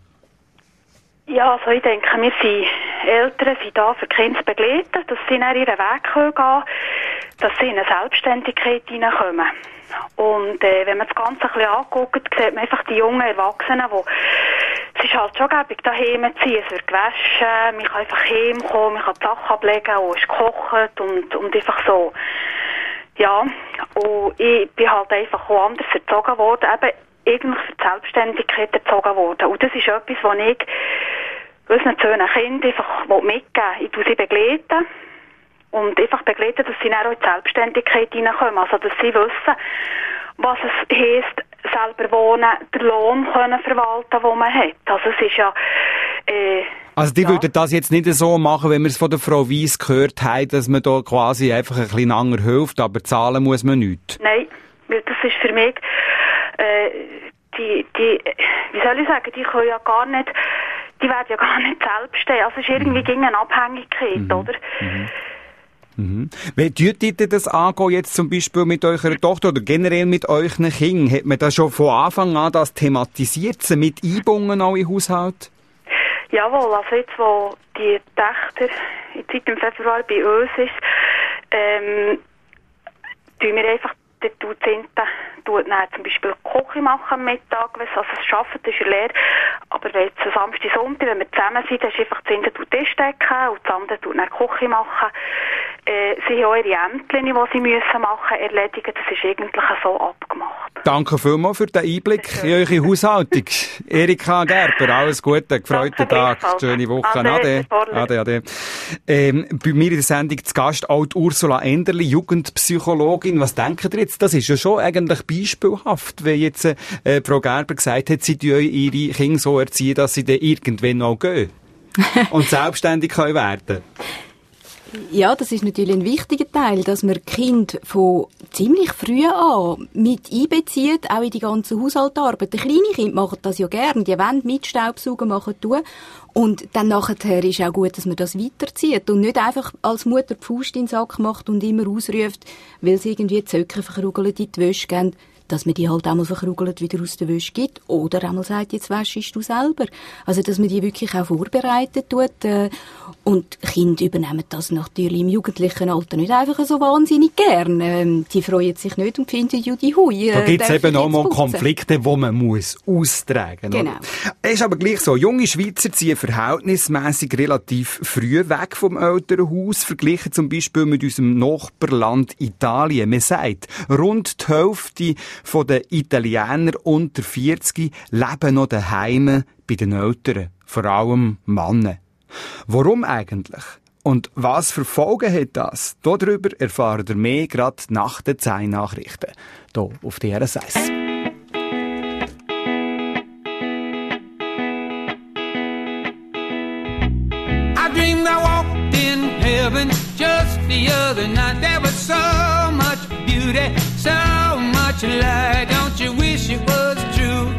Ja, also ich denke, wir sind Eltern sind da, für die Kinder zu begleiten, dass sie nach ihren Weg gehen können, dass sie in eine Selbstständigkeit hineinkommen. Und wenn man das Ganze ein bisschen anguckt, sieht man einfach die jungen Erwachsenen, es ist halt schon gäbig, daheim zu ziehen. Es wird gewaschen, man kann einfach heimkommen, man kann die Sachen ablegen, es ist gekocht und einfach so. Ja, und ich bin halt einfach auch anders erzogen worden, eben eigentlich für die Selbstständigkeit erzogen worden. Und das ist etwas, was ich unseren Söhnen Kindern einfach mitgeben will. Ich tue sie begleiten und einfach begleiten, dass sie dann auch in die Selbstständigkeit hineinkommen. Also, dass sie wissen, was es heisst, selber wohnen, den Lohn können verwalten, den man hat. Also, es ist ja... Also die würden das jetzt nicht so machen, wenn wir es von der Frau Weiss gehört haben, dass man da quasi einfach ein bisschen langer hilft, aber zahlen muss man nichts? Nein, weil das ist für mich, wie soll ich sagen, die können ja gar nicht, die werden ja gar nicht selbst stehen. Also es ist irgendwie gegen eine Abhängigkeit, oder? Wie tut ihr das angehen jetzt zum Beispiel mit eurer Tochter oder generell mit euren Kindern? Hat man das schon von Anfang an das thematisiert, mit eingebunden auch in den Haushalt? Jawohl, also jetzt, wo die Tochter seit dem Februar bei uns ist, tun wir einfach, tut dann zum Beispiel Küche machen am Mittag, also das Arbeiten ist leer, aber wenn jetzt Samstag, Sonntag, wenn wir zusammen sind, dann ist einfach das eine Tisch decken und das andere tut dann Küche machen. Sie haben auch ihre Ämtchen, die sie machen müssen, erledigen. Das ist eigentlich so abgemacht. Danke vielmals für den Einblick in eure Haushaltung. Erika Gerber, alles Gute, gefreuten Tag, schöne Woche. Ade. Bei mir in der Sendung zu Gast auch die Ursula Enderli, Jugendpsychologin. Was denkt ihr jetzt? Das ist ja schon eigentlich beispielhaft, wenn jetzt Frau Gerber gesagt hat, sie tun ihre Kinder so erziehen, dass sie dann irgendwann auch gehen und selbstständig können werden. Ja, das ist natürlich ein wichtiger Teil, dass man Kinder von ziemlich früh an mit einbezieht, auch in die ganze Haushaltsarbeit. Die kleinen Kinder machen das ja gern, die wollen mit Staubsaugen machen tun. Und dann nachher ist auch gut, dass man das weiterzieht und nicht einfach als Mutter die Faust in den Sack macht und immer ausruft, weil sie irgendwie die Zöcke verkrugelt in die Wäsche gehen. dass man die halt einmal verkrugelt wieder aus der Wäsche gibt. Oder einmal sagt, jetzt wäschst du selber. Also, dass man die wirklich auch vorbereitet tut. Und Kinder übernehmen das natürlich im jugendlichen Alter nicht einfach so wahnsinnig gern. Die freuen sich nicht und finden, Judy Hui. Da gibt es eben auch mal Konflikte, die man muss austragen muss. Genau. Es ist aber gleich so, junge Schweizer ziehen verhältnismässig relativ früh weg vom Elternhaus, verglichen zum Beispiel mit unserem Nachbarland Italien. Man sagt, rund die Hälfte der Italiener unter 40 leben noch daheim bei den Eltern, vor allem Männer. Warum eigentlich? Und was für Folgen hat das? Darüber erfahren ihr mehr gerade nach den 10 Nachrichten. Hier auf DRS 1. I dreamed I walked in heaven just the other night. There was so much beauty, so much light. Don't you wish it was true?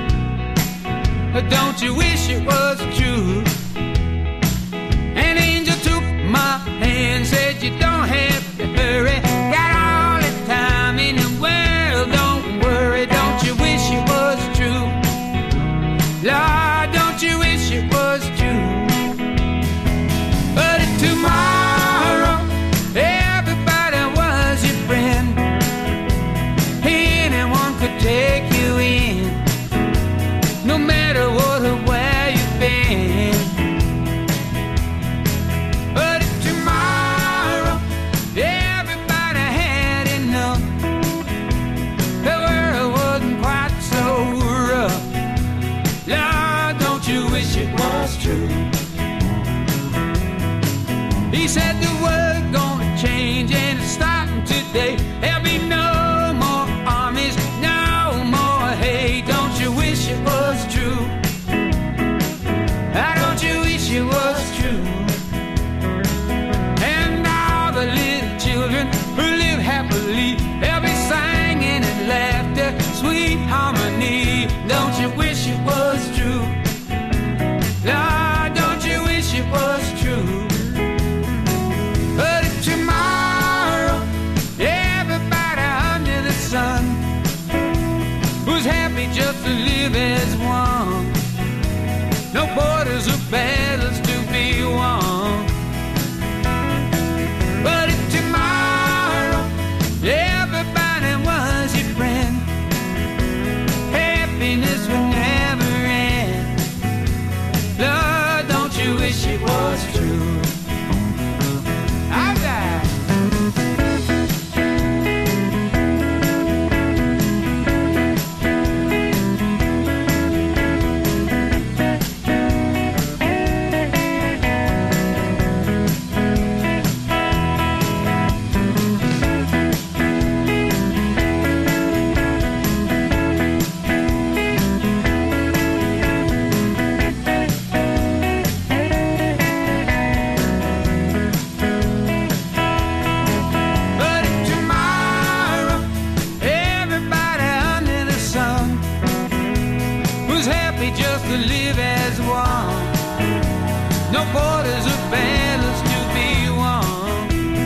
Don't you wish it was true? An angel took my hand, said you don't have to hurry. Got all the time in the world, don't worry. Don't you wish it was true? Lord, don't you wish it was true? But tomorrow, everybody was your friend. Anyone could take you in, no matter what or where you've been. But tomorrow, everybody had enough. The world wasn't quite so rough. Lord, don't you wish it was true? He said the world gonna change and it's starting today. There'll be no more armies, no more hate. Don't you wish it was true? Don't you wish it was true? And all the little children who live happily, they'll be singing and laughter, sweet harmony. Don't you wish it was true? Lord, don't you wish it was true? But tomorrow, everybody under the sun who's happy just to live as one. No borders or battles to be won. But tomorrow, everybody was your friend. Happiness would never end. Lord, don't you wish it was true? I died. To live as one, no borders or battles to be won.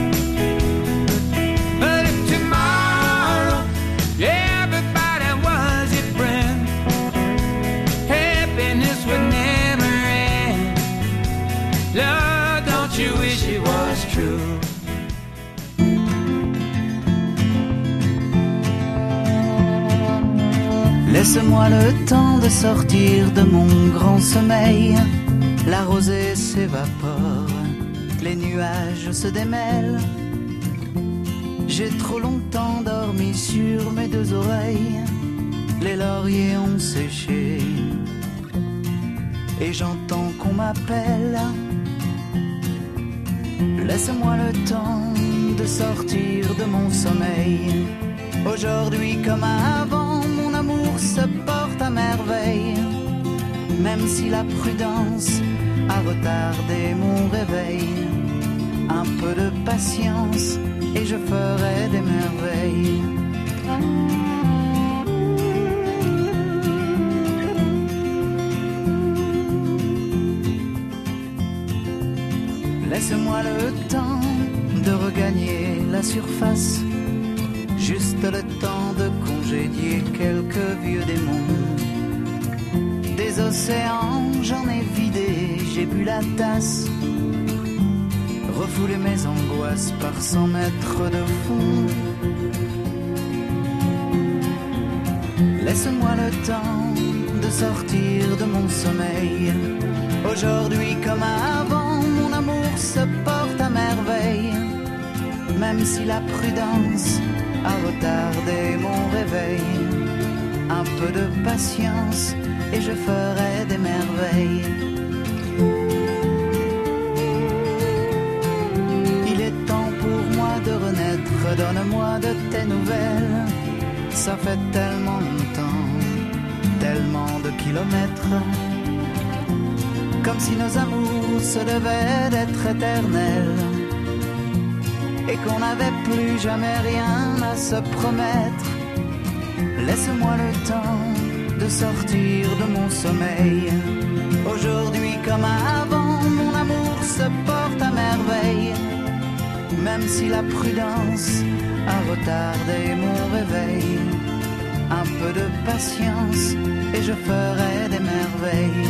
But if tomorrow everybody was your friend, happiness would never end. Lord, don't you wish it was true? Laisse-moi le temps de sortir de mon grand sommeil. La rosée s'évapore, les nuages se démêlent. J'ai trop longtemps dormi sur mes 2 oreilles. Les lauriers ont séché et j'entends qu'on m'appelle. Laisse-moi le temps de sortir de mon sommeil. Aujourd'hui comme avant, mon amour se porte à merveille. Même si la prudence a retardé mon réveil, un peu de patience et je ferai des merveilles. Laisse-moi le temps de regagner la surface. juste le temps de congédier quelques vieux démons. Des océans, j'en ai vidé, j'ai bu la tasse, refoulé mes angoisses par 100 mètres de fond. Laisse-moi le temps de sortir de mon sommeil. Aujourd'hui comme avant, mon amour se porte à merveille. Même si la prudence a retardé mon réveil, un peu de patience et je ferai des merveilles. Il est temps pour moi de renaître, donne-moi de tes nouvelles. Ça fait tellement longtemps, tellement de kilomètres, comme si nos amours se devaient d'être éternels et qu'on n'avait plus jamais rien à se promettre. Laisse-moi le temps de sortir de mon sommeil. Aujourd'hui comme avant, mon amour se porte à merveille. Même si la prudence a retardé mon réveil, un peu de patience et je ferai des merveilles.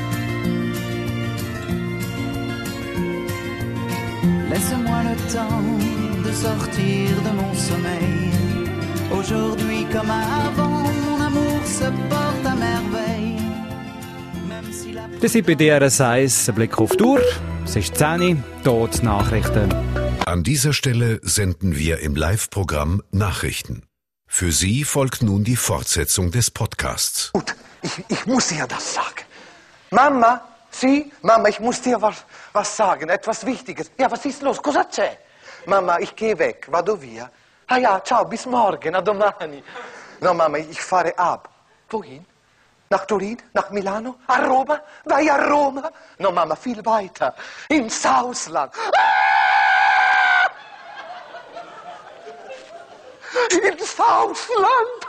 Laisse-moi le temps de sortir de mon sommeil. Aujourd'hui comme avant, mon amour se porte à merveille. Das ist bei DRS 1 ein Blick auf die Uhr. Es ist 10 Uhr, dort Nachrichten. An dieser Stelle senden wir im Live-Programm Nachrichten. Für Sie folgt nun die Fortsetzung des Podcasts. Gut, ich muss dir das sagen. Mama, Mama, ich muss dir was sagen, etwas Wichtiges. Ja, was ist los? Cosa c'è? Mama, ich gehe weg, vado via. Ah ja, ciao, bis morgen, a domani. No, Mama, ich fahre ab. Wohin? Nach Turin? Nach Milano? A Roma? Vai a Roma? No, Mama, viel weiter. Ins Ausland. Ins Ausland!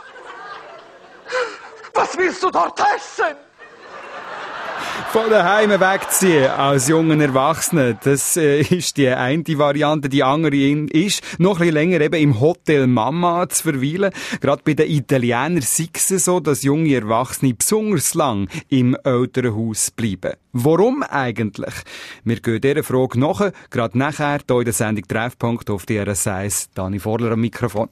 Was willst du dort essen? Von daheim wegziehen als jungen Erwachsenen, das ist die eine Variante. Die andere ist, noch ein bisschen länger eben im Hotel Mama zu verweilen. Gerade bei den Italienern sei es so, dass junge Erwachsene besonders lang im Elternhaus bleiben. Warum eigentlich? Wir gehen dieser Frage nach, gerade nachher, hier in der Sendung Treffpunkt auf DRS 1. Dani Vorler am Mikrofon.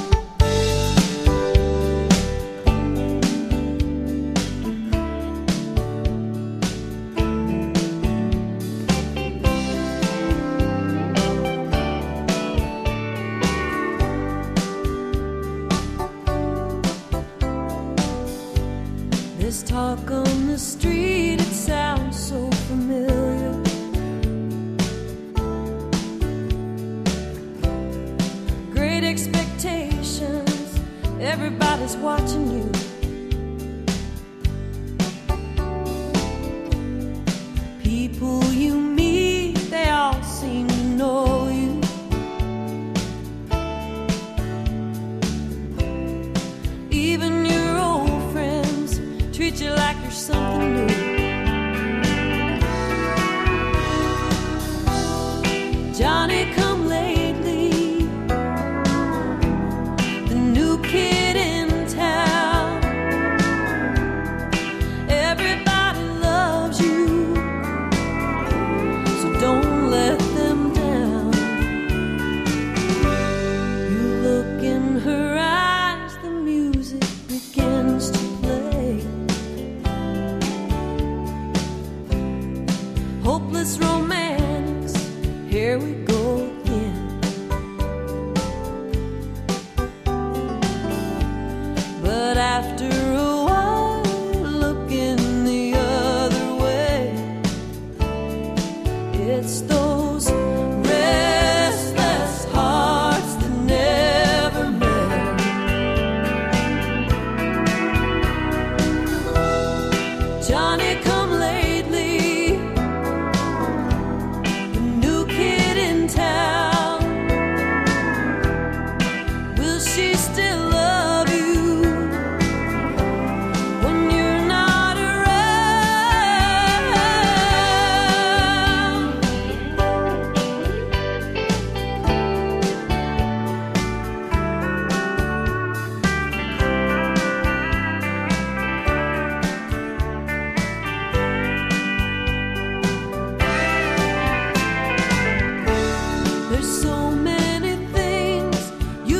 There's talk on the street, it sounds so familiar. Great expectations, everybody's watching you. People you meet, they all seem to know you. Even your old friends treat you like you're something new. Johnny come lately, the new kid in town. Everybody loves you, so don't let them down. You look in her eyes, the music begins to play.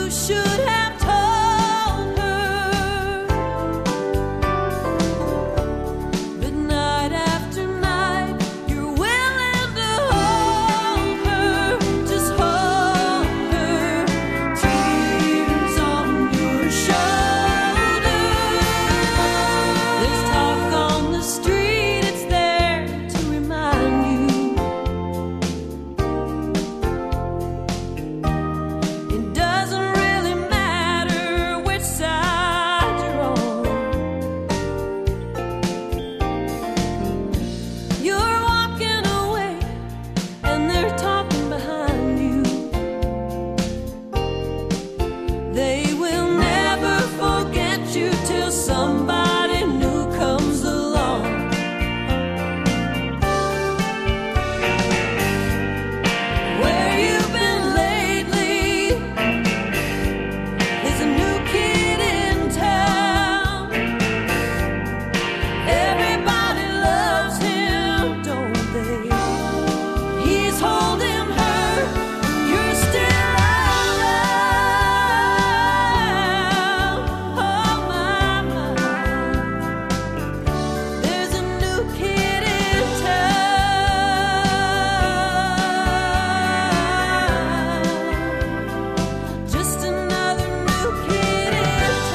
you should have told her. But night after night, you're willing to hold her, just hold her. Tears on your shoulder. There's talk on the street, it's there to remind you. It doesn't really matter which side you're on. You're walking away and they're talking behind you. They will never forget you till somebody new comes along. Where you been lately? There's a new kid in town. Everybody loves him, don't they? He's holding her, you're still around. Oh my, my. There's a new kid in town. Just another new kid in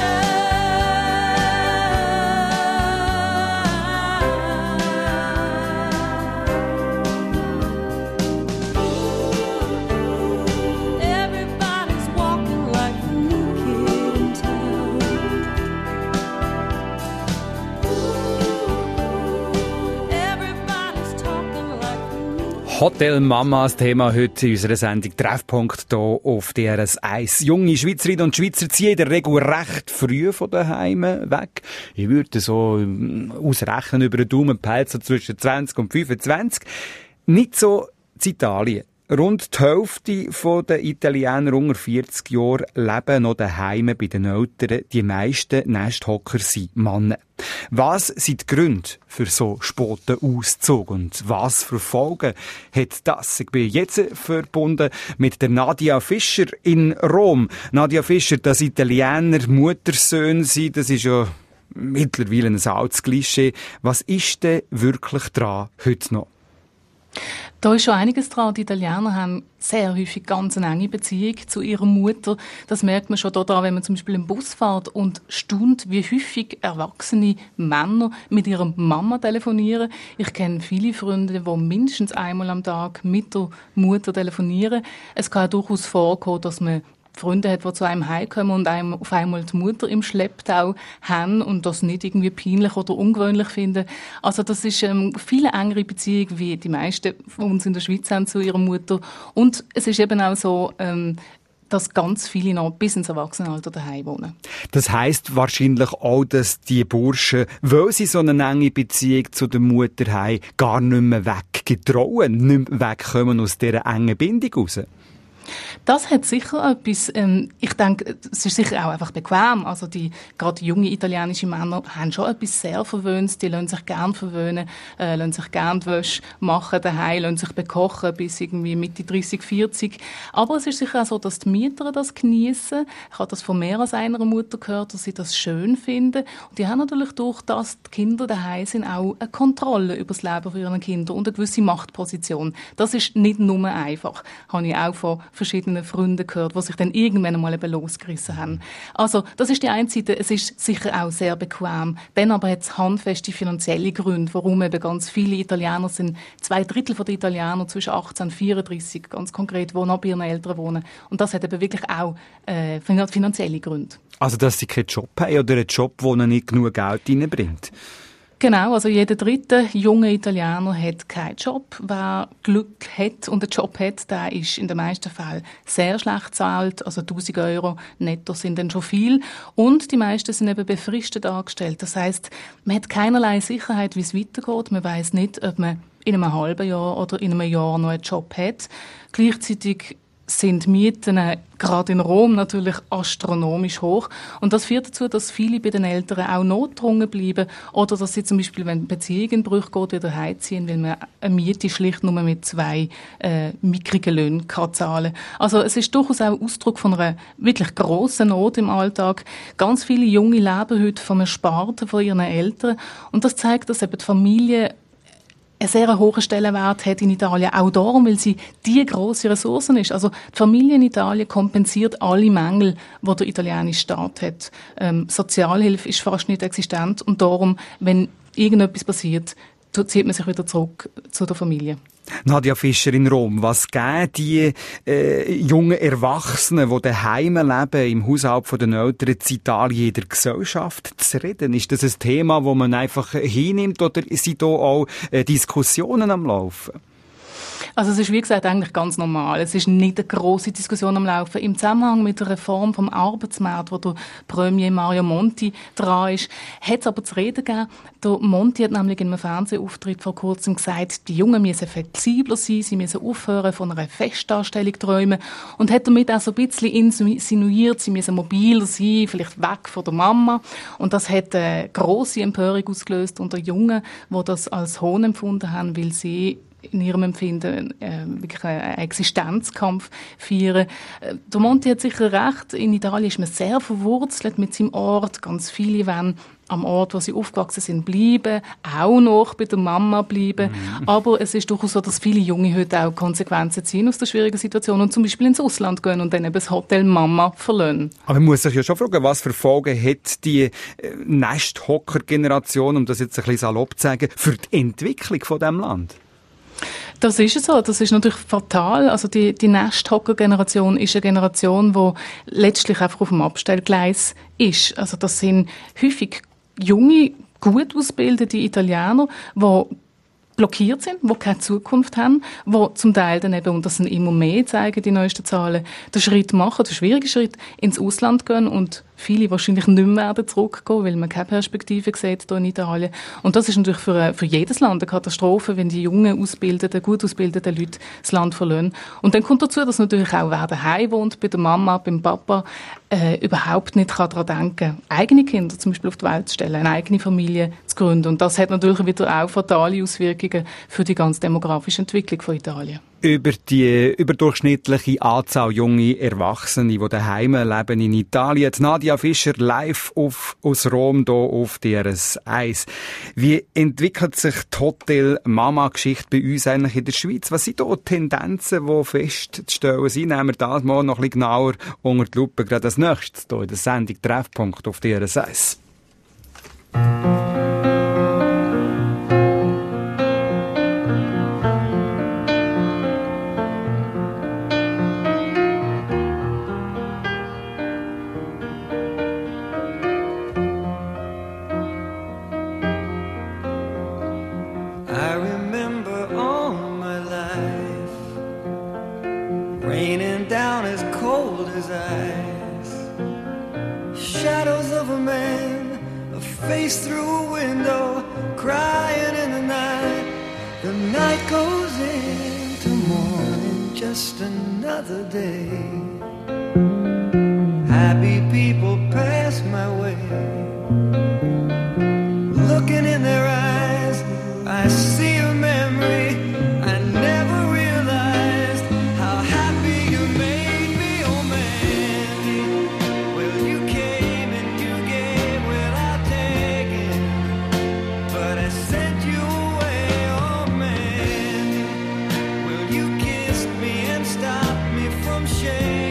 town. Everybody's walking like the new kid in town. Everybody's talking like the new Hotel Mama, das Thema heute in unserer Sendung Treffpunkt hier auf DRS 1. Junge Schweizerinnen und Schweizer ziehen in der Regel recht früh von daheim weg. Ich würde so ausrechnen über den Daumen peilt so zwischen 20 und 25. Nicht so in Italien. Rund die Hälfte der Italiener unter 40 Jahren leben noch daheim bei den Eltern. Die meisten Nesthocker sind Männer. Was sind die Gründe für so späten Auszug und was für Folgen hat das? Ich bin jetzt verbunden mit der Nadia Fischer in Rom. Nadia Fischer, dass Italiener Muttersöhne sind, das ist ja mittlerweile ein altes Klischee. Was ist denn wirklich dran heute noch? Da ist schon einiges dran. Die Italiener haben sehr häufig ganz eine enge Beziehung zu ihrer Mutter. Das merkt man schon daran, wenn man zum Beispiel im Bus fährt und staunt, wie häufig erwachsene Männer mit ihrer Mama telefonieren. Ich kenne viele Freunde, die mindestens einmal am Tag mit der Mutter telefonieren. Es kann auch durchaus vorkommen, dass man Freunde hat, die zu einem heimkommen und einem auf einmal die Mutter im Schlepptau haben und das nicht irgendwie peinlich oder ungewöhnlich finden. Also das ist viel engere Beziehung, wie die meisten von uns in der Schweiz haben zu ihrer Mutter. Und es ist eben auch so, dass ganz viele noch bis ins Erwachsenenalter daheim wohnen. Das heisst wahrscheinlich auch, dass die Burschen, weil sie so eine enge Beziehung zu der Mutter haben, gar nicht mehr weggetrauen, nicht mehr wegkommen aus dieser engen Bindung raus. Das hat sicher etwas, ich denke, es ist sicher auch einfach bequem. Also gerade junge italienische Männer haben schon etwas sehr Verwöhntes, die lassen sich gern verwöhnen, lassen sich gern die Wäsche machen daheim, lassen sich bekochen bis irgendwie Mitte 30, 40. Aber es ist sicher auch so, dass die Mieter das genießen. Ich habe das von mehr als einer Mutter gehört, dass sie das schön finden. Und die haben natürlich durch das, die Kinder daheim sind, auch eine Kontrolle über das Leben von ihren Kindern und eine gewisse Machtposition. Das ist nicht nur einfach. Habe ich auch von verschiedenen Freunden gehört, die sich dann irgendwann einmal eben losgerissen haben. Also, das ist die eine Seite. Es ist sicher auch sehr bequem. Dann aber hat es handfeste finanzielle Gründe, warum eben ganz viele Italiener sind, 2/3 der Italiener zwischen 18 und 34, ganz konkret, die noch bei ihren Eltern wohnen. Und das hat eben wirklich auch finanzielle Gründe. Also, dass sie keinen Job haben oder einen Job, der ihnen nicht genug Geld reinbringt? Genau, also jeder dritte junge Italiener hat keinen Job. Wer Glück hat und einen Job hat, der ist in den meisten Fällen sehr schlecht bezahlt. Also 1'000 Euro netto sind dann schon viel. Und die meisten sind eben befristet angestellt. Das heisst, man hat keinerlei Sicherheit, wie es weitergeht. Man weiss nicht, ob man in einem halben Jahr oder in einem Jahr noch einen Job hat. Gleichzeitig sind Mieten gerade in Rom natürlich astronomisch hoch. Und das führt dazu, dass viele bei den Eltern auch notgedrungen bleiben oder dass sie zum Beispiel, wenn die Beziehung in Bruch geht, wieder heimziehen, weil man eine Miete schlicht nur mit 2 mickrigen Löhnen kann zahlen. Also es ist durchaus auch Ausdruck von einer wirklich grossen Not im Alltag. Ganz viele Junge leben heute vom Ersparten von ihren Eltern und das zeigt, dass eben die Familie einen sehr hohen Stellenwert hat in Italien, auch darum, weil sie die grosse Ressourcen ist. Also die Familie in Italien kompensiert alle Mängel, die der italienische Staat hat. Sozialhilfe ist fast nicht existent und darum, wenn irgendetwas passiert, zieht man sich wieder zurück zu der Familie. Nadja Fischer in Rom, was geben die jungen Erwachsenen, die daheim leben, im Haushalt der Eltern, in Italien in der Gesellschaft zu reden? Ist das ein Thema, das man einfach hinnimmt oder sind da auch Diskussionen am Laufen? Also es ist, wie gesagt, eigentlich ganz normal. Es ist nicht eine grosse Diskussion am Laufen. Im Zusammenhang mit der Reform vom Arbeitsmarkt, wo der Premier Mario Monti dran ist, hat es aber zu reden gegeben. Der Monti hat nämlich in einem Fernsehauftritt vor kurzem gesagt, die Jungen müssen flexibler sein, sie müssen aufhören von einer Festanstellung träumen und hat damit auch so ein bisschen insinuiert, sie müssen mobiler sein, vielleicht weg von der Mama. Und das hat eine grosse Empörung ausgelöst unter Jungen, die das als Hohn empfunden haben, weil sie in ihrem Empfinden wirklich einen Existenzkampf feiern. Der Monti hat sicher recht. In Italien ist man sehr verwurzelt mit seinem Ort. Ganz viele wollen am Ort, wo sie aufgewachsen sind, bleiben, auch noch bei der Mama bleiben. Aber es ist durchaus so, dass viele Junge heute auch Konsequenzen ziehen aus der schwierigen Situation und zum Beispiel ins Ausland gehen und dann eben das Hotel Mama verlassen. Aber man muss sich ja schon fragen, was für Folgen hat die Nesthocker-Generation, um das jetzt ein bisschen salopp zu sagen, für die Entwicklung von diesem Land? Das ist so. Das ist natürlich fatal. Also die Nesthocker-Generation ist eine Generation, die letztlich einfach auf dem Abstellgleis ist. Also das sind häufig junge, gut ausgebildete Italiener, die blockiert sind, die keine Zukunft haben, die zum Teil dann eben, und das sind immer mehr, zeigen die neuesten Zahlen, den Schritt machen, den schwierigen Schritt, ins Ausland gehen und viele wahrscheinlich nicht mehr werden zurückgehen, weil man keine Perspektive sieht hier in Italien. Und das ist natürlich für jedes Land eine Katastrophe, wenn die jungen, ausgebildeten, gut ausgebildeten Leute das Land verlassen. Und dann kommt dazu, dass natürlich auch wer daheim wohnt, bei der Mama, beim Papa, überhaupt nicht daran denken kann, eigene Kinder zum Beispiel auf die Welt zu stellen, eine eigene Familie zu gründen. Und das hat natürlich wieder auch fatale Auswirkungen für die ganze demografische Entwicklung von Italien. Über die überdurchschnittliche Anzahl junge Erwachsene, die daheim leben in Italien. Nadja Fischer live aus Rom hier auf DRS1. Wie entwickelt sich die Hotel-Mama-Geschichte bei uns eigentlich in der Schweiz? Was sind da Tendenzen, die festzustellen sind? Nehmen wir das mal noch ein bisschen genauer unter die Lupe. Gerade als nächstes hier in der Sendung Treffpunkt auf DRS1. Face through a window, crying in the night. The night goes into morning, just another day. Happy people pass my way. Looking in their eyes, I see a memory. I never realized how happy you made me, oh man. Well, you came and you gave without taking, but I sent you away, oh man. Well, you kissed me and stopped me from shaking.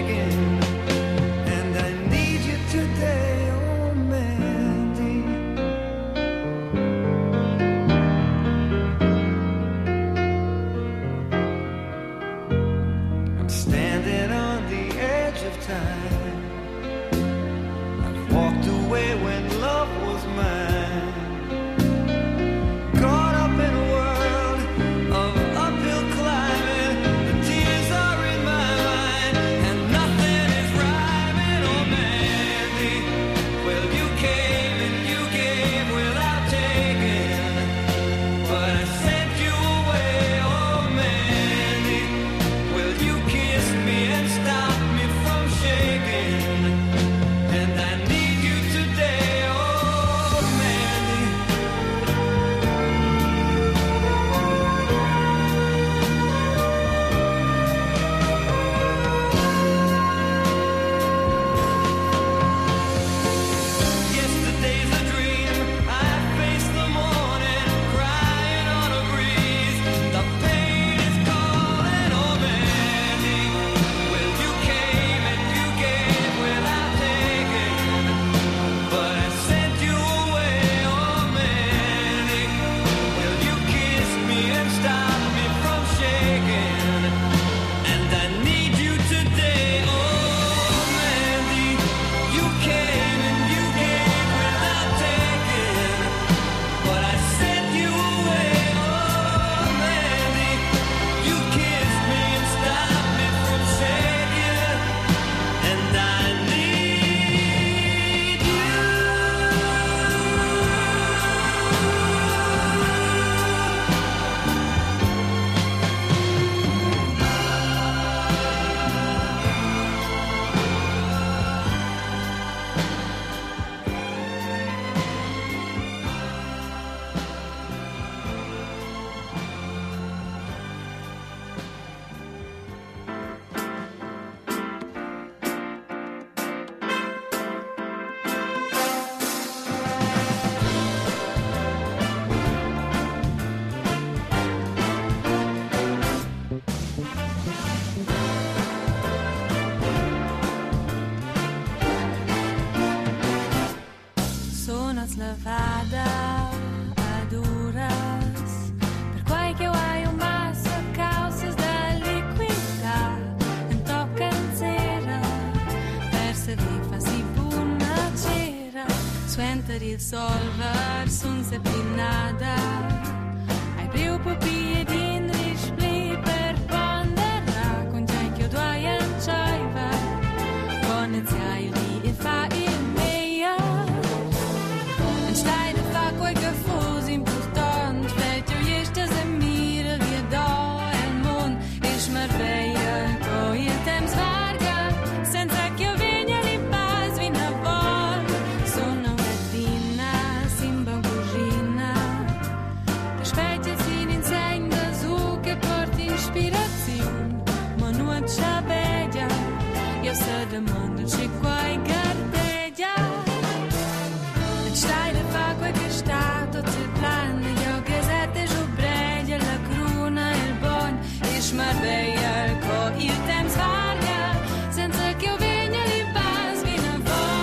lavada a duras, per quai che hai un masso a causas da liquidità, en tocan cera, perse di fasi puna cera, suenter il solver, sun se pinada, ai priu popie din rispli per pandera, con giai che oduai anciaiva, con e ziai li e fa il meia. En steine fa quei che fos important, fällt jo jestes e mire wie da el mon, isch mer veia, co il temps varga, senza che io vegna li pas vi na vol, sono mattina, simba cugina, per specie sin in segn da su che porti inspirazione, ma non c'ha bella, io se demando ci quai gardeggia. En steine fa quei che sta tot il plan, io gazette giù breglia la cruna e il bon, isch mer veia, co il temps varga, senza che io vegna li pas vi na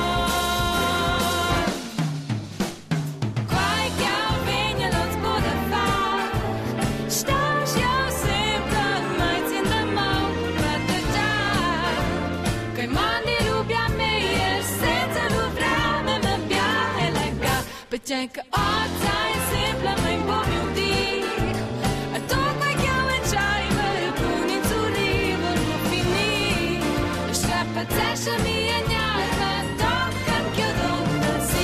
vol. Quai che io vegna non spuda far, stas io sempre mai in der mau, batteggiar, che mandi rubi a me, senza rubrame me piace lega, perché che oggi sempre mai un po' più di, e tu quai che io enciaiva, e puni in su rivo, non finì, e strappa zescia mia gnarma, tocca che io donda sì.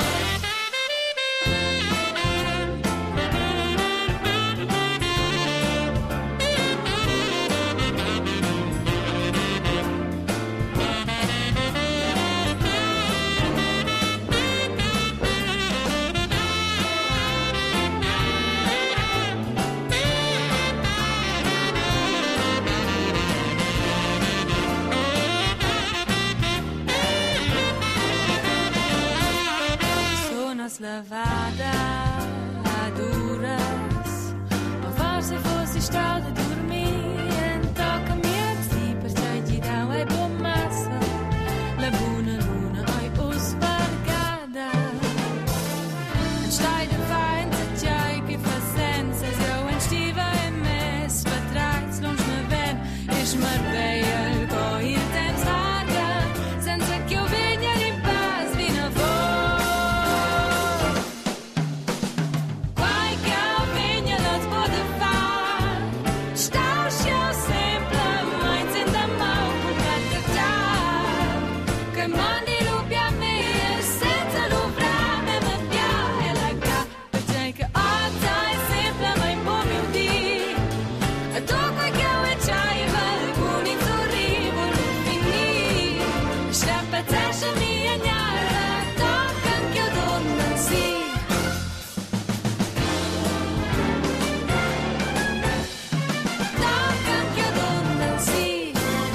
Sono slavada a duras, ma forse fossi stata a dormire, tocca miezzi per cei ti dau ai buon massa, la buona luna ai us vargada. En stai de fein se tjai che fa senza, so en stiva e mes, vertraits lunch me ven, isch mer veia, co il temps varga, senza che io vegna li pas vi na vol. Quai che io vegna non spuda far, staus io sempre mai in der mau, batteggiar, che mandi rubi a me, senza rubrame me piace lega, perché che oggi sempre mai un po' più di, e tu quai che io enciaiva, con in su rivo, non finì, strappa zescia mia gnara, tocca che io donna sì. Tocca che io donna sì.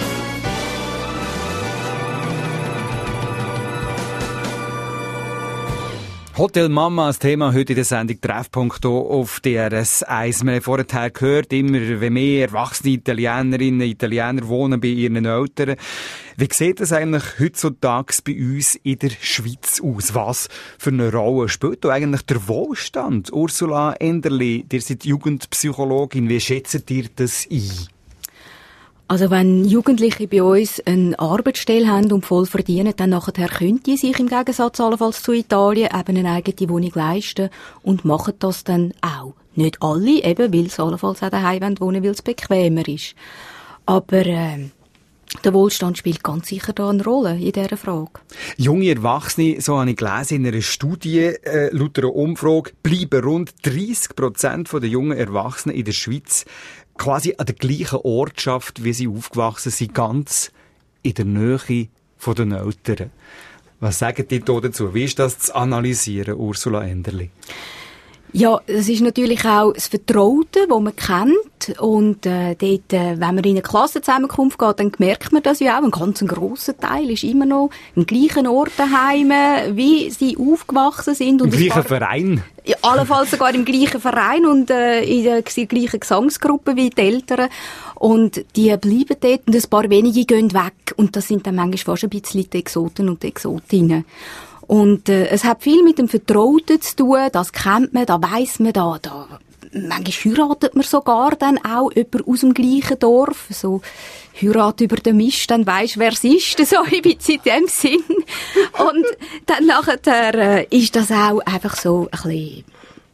Hotel Mama als Thema heute in der Sendung Treffpunkt hier auf DRS1. Wir haben vorher gehört, immer wenn mehr erwachsene Italienerinnen und Italiener wohnen bei ihren Eltern. Wie sieht das eigentlich heutzutage bei uns in der Schweiz aus? Was für eine Rolle spielt da eigentlich der Wohlstand? Ursula Enderli, ihr seid Jugendpsychologin. Wie schätzt ihr das ein? Also wenn Jugendliche bei uns eine Arbeitsstelle haben und voll verdienen, dann nachher können die sich im Gegensatz allenfalls zu Italien eben eine eigene Wohnung leisten und machen das dann auch. Nicht alle, eben, weil sie allenfalls auch daheim wohnen, weil es bequemer ist. Aber der Wohlstand spielt ganz sicher da eine Rolle in dieser Frage. Junge Erwachsene, so habe ich gelesen in einer Studie, laut einer Umfrage, bleiben rund 30% der jungen Erwachsenen in der Schweiz quasi an der gleichen Ortschaft, wie sie aufgewachsen sind, ganz in der Nähe von den Eltern. Was sagen die da dazu? Wie ist das zu analysieren, Ursula Enderli? Ja, es ist natürlich auch das Vertraute, das man kennt. Und dort, wenn man in eine Klassenzusammenkunft geht, dann merkt man das ja auch. Ein ganz grosser Teil ist immer noch im gleichen Ort daheim, wie sie aufgewachsen sind. Und im gleichen Verein? Ja, allenfalls sogar im gleichen Verein und in der gleichen Gesangsgruppe wie die Eltern. Und die bleiben dort und ein paar wenige gehen weg. Und das sind dann manchmal fast ein bisschen die Exoten und die Exotinnen. Und es hat viel mit dem Vertrauten zu tun, das kennt man, da weiss man, da manchmal heiratet man sogar dann auch jemand aus dem gleichen Dorf, so Heirat über den Mist, dann weisst wer es ist, so ein bisschen in dem Sinn. Und dann nachher ist das auch einfach so ein bisschen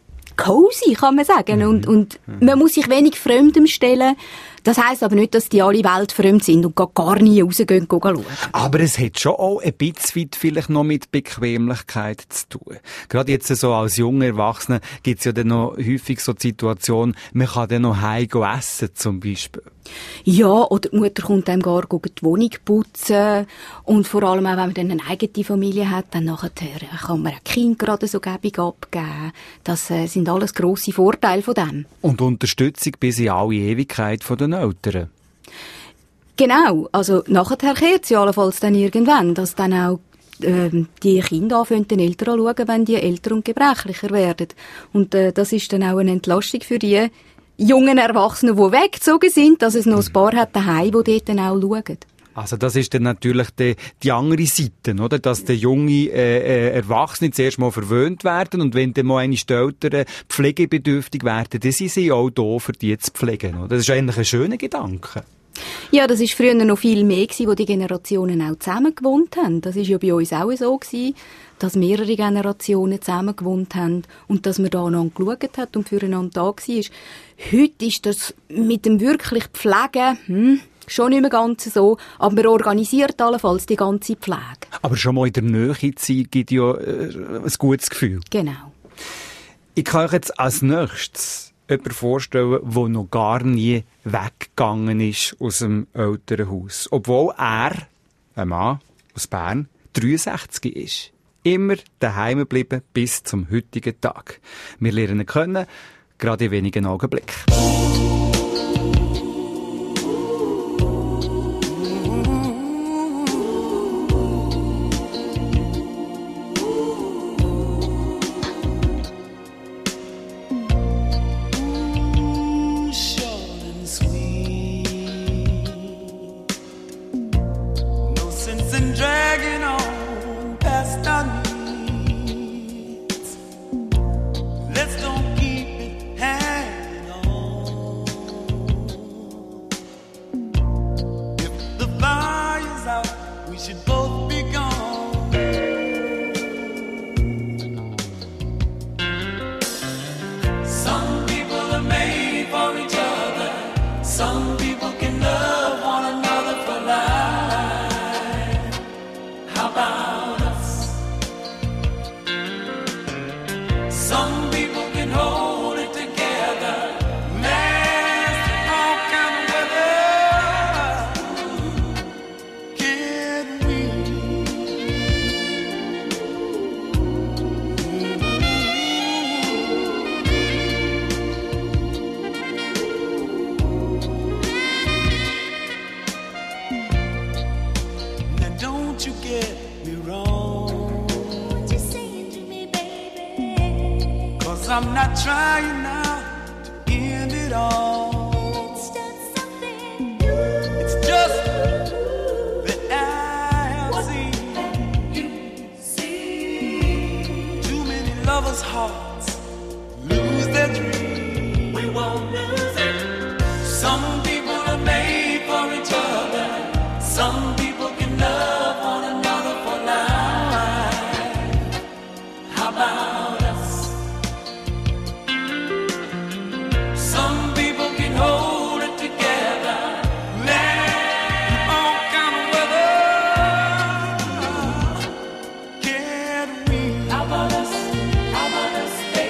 cozy, kann man sagen. Und man muss sich wenig Fremdem stellen. Das heisst aber nicht, dass die alle weltfremd sind und gar nie rausgehen schauen. Aber es hat schon auch ein bisschen weit vielleicht noch mit Bequemlichkeit zu tun. Gerade jetzt so als junger Erwachsener gibt es ja dann noch häufig so die Situation, man kann dann noch heim essen zum Beispiel. Ja, oder die Mutter kommt einem gar die Wohnung putzen. Und vor allem auch, wenn man dann eine eigene Familie hat, dann nachher kann man ein Kind gerade so gäbig abgeben. Das sind alles grosse Vorteile von dem. Und Unterstützung bis in alle Ewigkeit von den Eltern. Genau, also nachher kehrt es ja allenfalls dann irgendwann, dass dann auch die Kinder anfangen, den Eltern anschauen, wenn die älter und gebrechlicher werden. Und das ist dann auch eine Entlastung für die jungen Erwachsenen, die weggezogen sind, dass es noch ein paar hat daheim, die dort dann auch schauen. Also das ist dann natürlich die andere Seite, oder? Dass die junge Erwachsenen zuerst mal verwöhnt werden und wenn dann mal eine die Eltern pflegebedürftig werden, dann sind sie auch da, für die zu pflegen. Oder? Das ist eigentlich ein schöner Gedanke. Ja, das ist früher noch viel mehr gewesen, wo die Generationen auch zusammen gewohnt haben. Das ist ja bei uns auch so gewesen, dass mehrere Generationen zusammen gewohnt haben und dass man da aneinander geschaut hat und füreinander da war. Heute ist das mit dem wirklich Pflegen, schon nicht mehr ganz so, aber man organisiert allenfalls die ganze Pflege. Aber schon mal in der Nähe zu sein, gibt ja ein gutes Gefühl. Genau. Ich kann euch jetzt als nächstes jemanden vorstellen, der noch gar nie weggegangen ist aus dem Elternhaus. Obwohl er, ein Mann aus Bern, 63 ist. Immer daheim geblieben bis zum heutigen Tag. Wir lernen ihn kennen, gerade in wenigen Augenblicken. I'm not trying now to end it all. It's just that I have seen too many lovers' hearts lose their dreams. We won't lose it. Some people are made for each other. Some people can love one another for life. How about hold it together, all kind of weather. Can we? How about us, baby?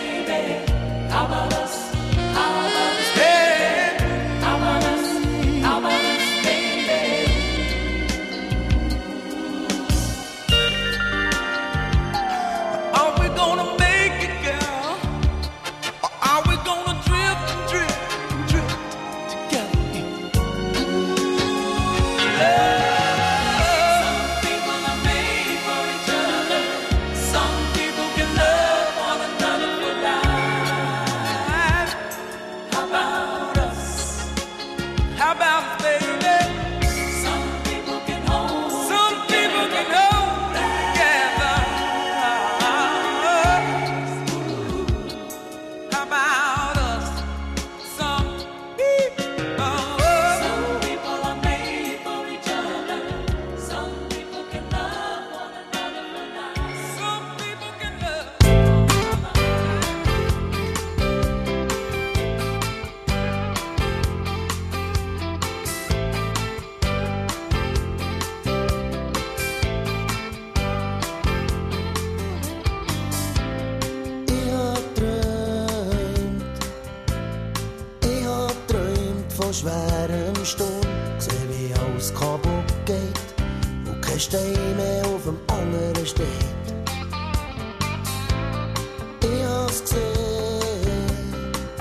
schweren Sturm, sehe wie alles kaputt geht und kein Stein mehr auf dem anderen steht. Ich hab's gesehen,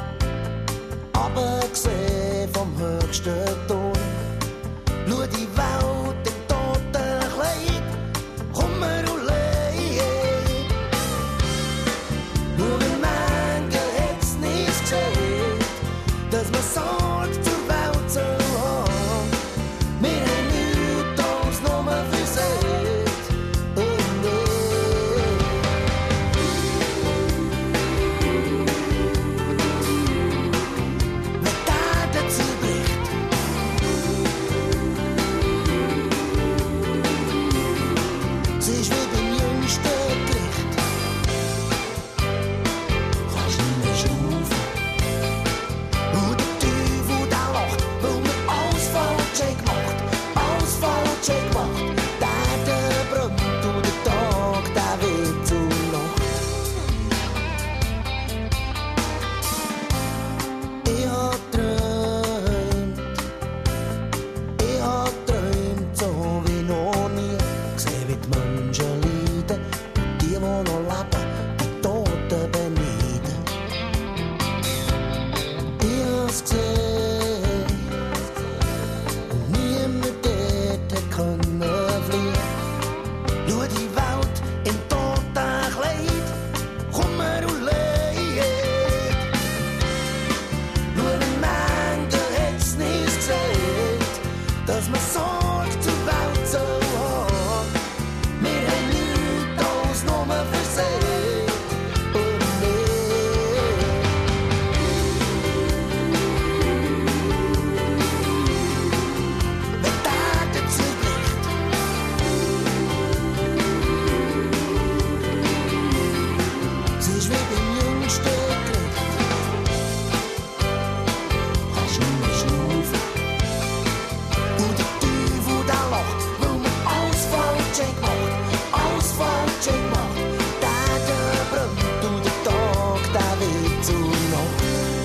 abgesehen vom höchsten Turm. Schau die Welt im Totenkleid, Kummer und Leid. Nur ein Mängel hat's nicht gesehen, dass man Sorge zur Welt soll haben. Wir haben nichts uns nur versehen. Und wenn die Erde zerbricht, sie ist wie beim jüngsten Gericht. Kannst nicht mehr schnaufen. Und der Teufel, der lacht, weil wir alles falsch haben gemacht. Alles falsch haben gemacht. Die Erde brennt und der Tag, der wird zur Nacht. Ich hab träumt so wie noch nie. Gesehen, wie die Menschen leiden und die noch leben, die Toten beneiden. Ich hab's gesehen und niemand dort hat können fliehen. Schau die Welt im Totenkleid, Kummer und Leid. Nur ein Mängel hat's nicht gesehen, dass man Sorge zur Welt soll haben. Wir haben nichts uns nur versehen. Und wenn die Erde zerbricht, sie ist wie beim jüngsten Gericht. Kannst nicht mehr schnaufen. Und der Teufel, der lacht, weil wir alles falsch haben gemacht. Alles falsch haben gemacht. Die Erde brennt und der Tag, der wird zur Nacht.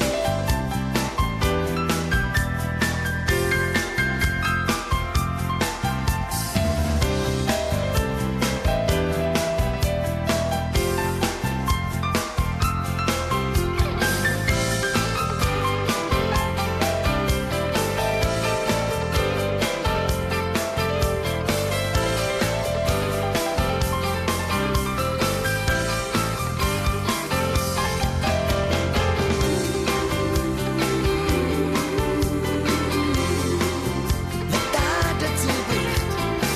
Wenn die Erde zerbricht,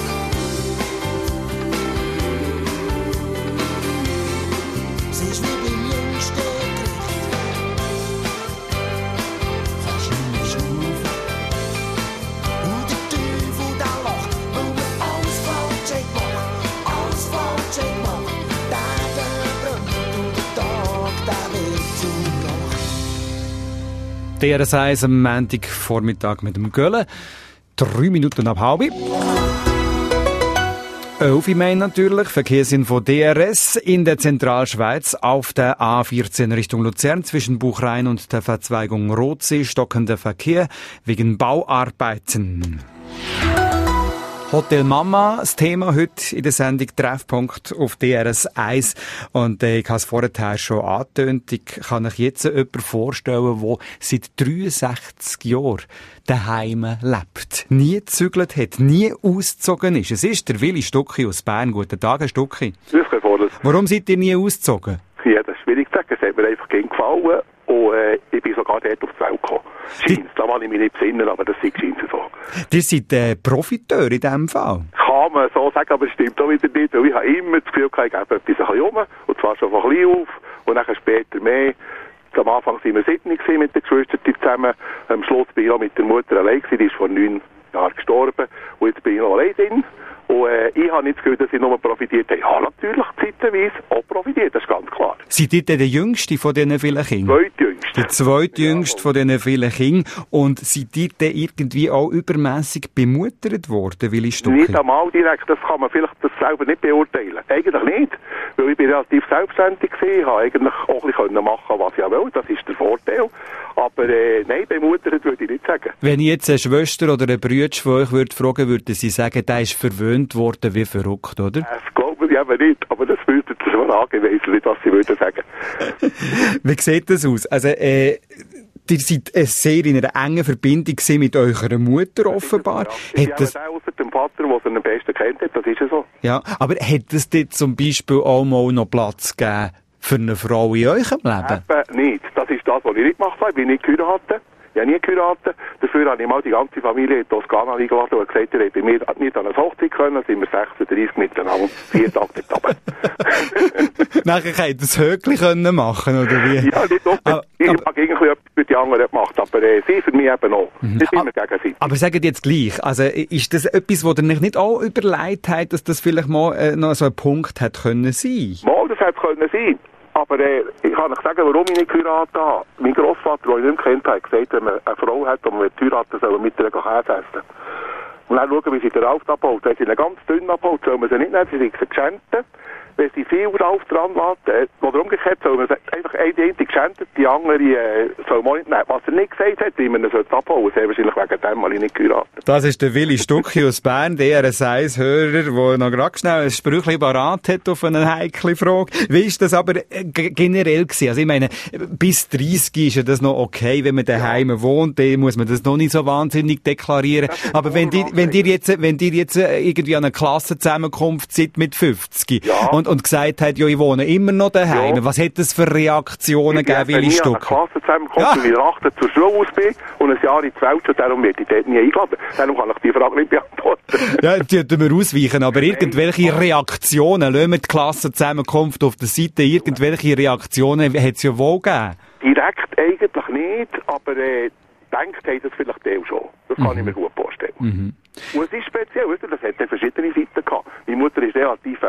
sie ist wie beim jüngsten Gericht. Kannst nicht mehr schnaufen. Und der Teufel, der lacht, weil wir alles falsch haben gemacht. Alles falsch haben gemacht. Die Erde brennt und der Tag, der wird zur Nacht. DRS1 am Montagvormittag mit dem Gölle. 3 Minuten ab halb. 11 Mai natürlich, Verkehrsinfo DRS in der Zentralschweiz auf der A14 Richtung Luzern zwischen Buchrein und der Verzweigung Rotsee stockender Verkehr wegen Bauarbeiten. Hotel Mama, das Thema heute in der Sendung Treffpunkt auf DRS1. Und ich habe es vorher schon angetönt. Ich kann euch jetzt jemanden vorstellen, der seit 63 Jahren daheim lebt. Nie gezügelt hat, nie ausgezogen ist. Es ist der Willi Stucki aus Bern. Guten Tag, Herr Stucki. Warum seid ihr nie ausgezogen? Ja, das ist schwierig zu sagen. Es hat mir einfach gefallen. Und ich bin sogar dort auf die Welt gekommen. Scheint's, da kann ich mich nicht besinnen, aber das scheint so. Ihr seid Profiteur in diesem Fall. Kann man so sagen, aber es stimmt auch wieder nicht, weil ich habe immer das Gefühl gehabt, ich gebe etwas ein bisschen um, und zwar schon von klein auf, und dann später mehr. Am Anfang waren wir 7 mit den Geschwistern zusammen. Am Schluss bin ich auch mit der Mutter allein gewesen, die ist vor 9 Jahren gestorben, und jetzt bin ich noch allein drin. Und ich habe nicht das Gefühl, dass ich nur profitiert habe. Ja, natürlich, zeitweise auch profitiert, das ist ganz klar. Seid ihr der Jüngste von diesen vielen Kindern? Zweitjüngste. der zweitjüngste von diesen vielen Kindern. Und seid ihr dann irgendwie auch übermässig bemuttert worden, Willi Stucki? Nicht einmal direkt, das kann man vielleicht das selber nicht beurteilen. Eigentlich nicht, weil ich bin relativ selbstständig gewesen, habe eigentlich auch ein bisschen machen, was ich will, das ist der Vorteil. Aber nein, bemuttert würde ich nicht sagen. Wenn ich jetzt eine Schwester oder einen Bruder von euch würde fragen, würden sie sagen, der ist verwöhnt worden wie verrückt, oder? Das glaube ich eben nicht, aber das würde das schon angewiesen, was sie würden sagen. Wie sieht das aus? Also, ihr seid sehr in einer engen Verbindung mit eurer Mutter offenbar. Ich bin auch außer dem Vater, der sie am besten kennt, das ist ja so. Ja, aber hat es dort zum Beispiel auch mal noch Platz gegeben für eine Frau in eurem Leben? Eben nicht. Das ist das, was ich nicht gemacht habe. Ich bin nicht geheiratet. Ich habe nie geheiratet. Dafür habe ich mal die ganze Familie in Toskana eingeladen und gesagt, ihr habt bei mir nicht an eine Hochzeit können, sind wir 36 miteinander, 4 Tage dort runter. Nachher könnt ihr das Höckli machen, oder wie? Ja, nicht unbedingt. Ich habe irgendwie etwas für die anderen gemacht, aber sie für mich eben auch. Das sind wir gegenseitig. Aber sagt jetzt gleich, also ist das etwas, wo ihr euch nicht auch überlegt habt, dass das vielleicht mal noch so ein Punkt hätte können sein? Mal, das hätte können sein. Aber ich kann euch sagen, warum ich nicht geheiratet habe. Mein Grossvater, den ich nicht kennt, hat gesagt, wenn man eine Frau hat, die man heiraten soll, mit ihr Käse essen. Und dann schauen, wie sie den Rauch abbaut. Wenn sie ihn ganz dünn abbaut, soll man sie nicht nehmen, sie sind geschenkt. Wenn sie viel Rauch dran lässt, oder umgekehrt, soll man einfach eine geschenkt, die andere soll man nicht nehmen. Was er nicht gesagt hat, wie man ihn abbauen, sehr wahrscheinlich wegen dem, weil ich nicht geheiratet habe. Das ist der Willi Stucki aus Bern, der DRS1-Hörer, der noch gerade schnell ein Sprüchli parat hat auf eine heikle Frage. Wie ist das aber generell gewesen? Also ich meine, bis 30 ist ja das noch okay, wenn man daheim wohnt, dann muss man das noch nicht so wahnsinnig deklarieren. Aber wenn ihr jetzt irgendwie an einer Klassenzusammenkunft seid mit 50 und gesagt habt, ja, ich wohne immer noch daheim, was hat das für Reaktionen gegeben, Willi Stucki? Ich bin an einer Klassenzusammenkunft, weil ich 18 zur Schule aus bin und ein Jahr in die Welt, und darum werde ich dort nie eingeladen. Darum kann ich die Frage nicht beantworten. Ja, die tun wir ausweichen, aber irgendwelche Reaktionen, lassen wir die Klassenzusammenkunft auf der Seite, irgendwelche Reaktionen hat es ja wohl gegeben? Direkt eigentlich nicht, aber denkt haben das vielleicht der schon. Das kann ich mir gut vorstellen. Und es ist speziell, das hat dann verschiedene Seiten gehabt. Meine Mutter war relativ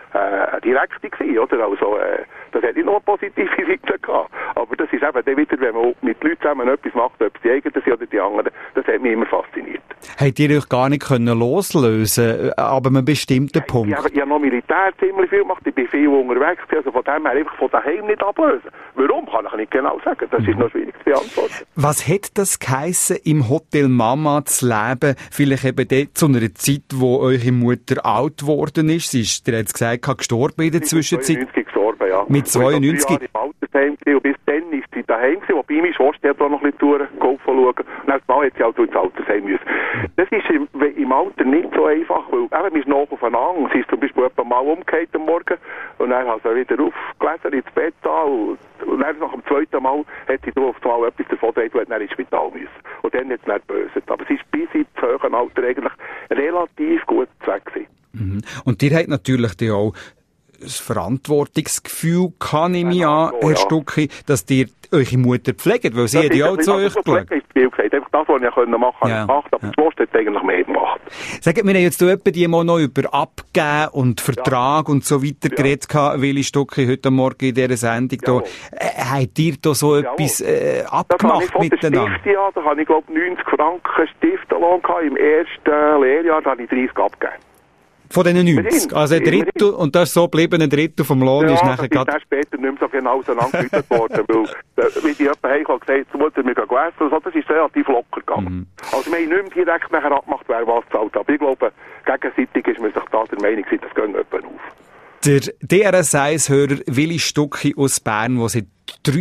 direkte gewesen, oder? Also, das hat nicht nur positive Seiten gehabt. Aber das ist eben dann wieder, wenn man mit Leuten zusammen etwas macht, ob es die eigenen sind oder die anderen, das hat mich immer fasziniert. Habt ihr euch gar nicht können loslösen, aber an einem bestimmten Punkt? Ich habe noch Militär ziemlich viel gemacht, ich bin viel unterwegs gewesen, also von dem her einfach von daheim nicht ablösen. Warum, kann ich nicht genau sagen. Das ist noch schwierig zu beantworten. Was hat das geheissen, im Hotel Mama zu leben? Vielleicht eben dort zu einer Zeit, wo eure Mutter alt geworden ist. Sie ist, ihr habt es gesagt, gestorben in der Zwischenzeit. Mit 92 gestorben, ja. Mit 92? Ich war 3 Jahre im Altersheim und bis dann ist sie daheim gewesen, wobei meine Schwester hat auch noch ein bisschen durchgeholfen schauen. Und dann hat sie halt ins Altersheim müssen. Das ist im Alter nicht so einfach, weil eben, man ist noch aufeinander. Sie ist zum Beispiel etwa mal umgekehrt am Morgen und dann hat sie wieder aufgelesen, ins Bett da und dann nach dem zweiten Mal hat sie auf einmal etwas davon gedreht und hat dann ins Spital müssen. Und dann hat sie nicht böse. Aber sie ist bis ins höhere Alter eigentlich relativ gut weg gewesen. Und ihr habt natürlich auch das Verantwortungsgefühl, kann ich mich an, Herr Stucki, dass ihr eure Mutter pflegt, weil sie hat ja auch zu euch geschaut. Einfach das, was ich machen konnte, habe ich gemacht, aber die Schwester hat eigentlich mehr gemacht. Sagt mir, jetzt etwa die mal noch über Abgeben und Vertrag und so weiter geredet, Willi Stucki, heute Morgen in dieser Sendung. Da. Habt ihr da so etwas abgemacht miteinander? Da habe ich, glaube 90 Franken Stiftenlohn gehabt. Im ersten Lehrjahr habe ich 30 abgegeben. Von diesen 90? Also ein Drittel, und das ist so geblieben, ein Drittel vom Lohn ist nachher gerade... Ja, das ist dann später nicht mehr so genau auseinandergeführt worden, weil, wie die jemand heimkam, gesagt, die Mutter, wir gehen essen, und so, das ist relativ locker gegangen. Also wir haben nicht mehr direkt nachher abgemacht, wer was zahlt, aber ich glaube, gegenseitig ist man sich da der Meinung, das geht jemand auf. Der DRS1-Hörer Willi Stucki aus Bern, der seit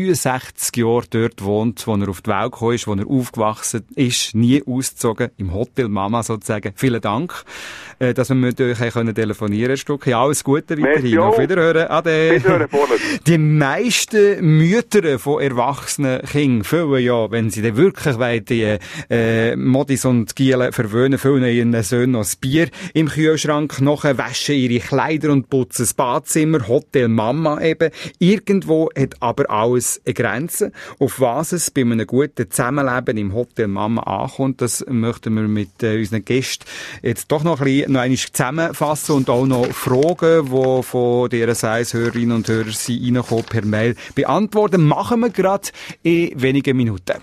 63 Jahren dort wohnt, wo er auf die Welt gekommen ist, wo er aufgewachsen ist, nie ausgezogen, im Hotel Mama sozusagen. Vielen Dank, dass wir mit euch telefonieren können, Stucki. Alles Gute weiterhin. Auf Wiederhören. Ade. Die meisten Mütter von erwachsenen Kindern füllen ja, wenn sie dann wirklich die Modis und Gielen verwöhnen, füllen ihren Söhnen noch das Bier im Kühlschrank, nachher waschen ihre Kleider und putzen das Badzimmer, Hotel Mama eben. Irgendwo hat aber alles eine Grenze. Auf was es bei einem guten Zusammenleben im Hotel Mama ankommt, das möchten wir mit unseren Gästen jetzt doch noch einmal zusammenfassen und auch noch Fragen, die von dieser Hörerinnen und Hörer reinkommen, per Mail beantworten. Machen wir gerade in wenigen Minuten.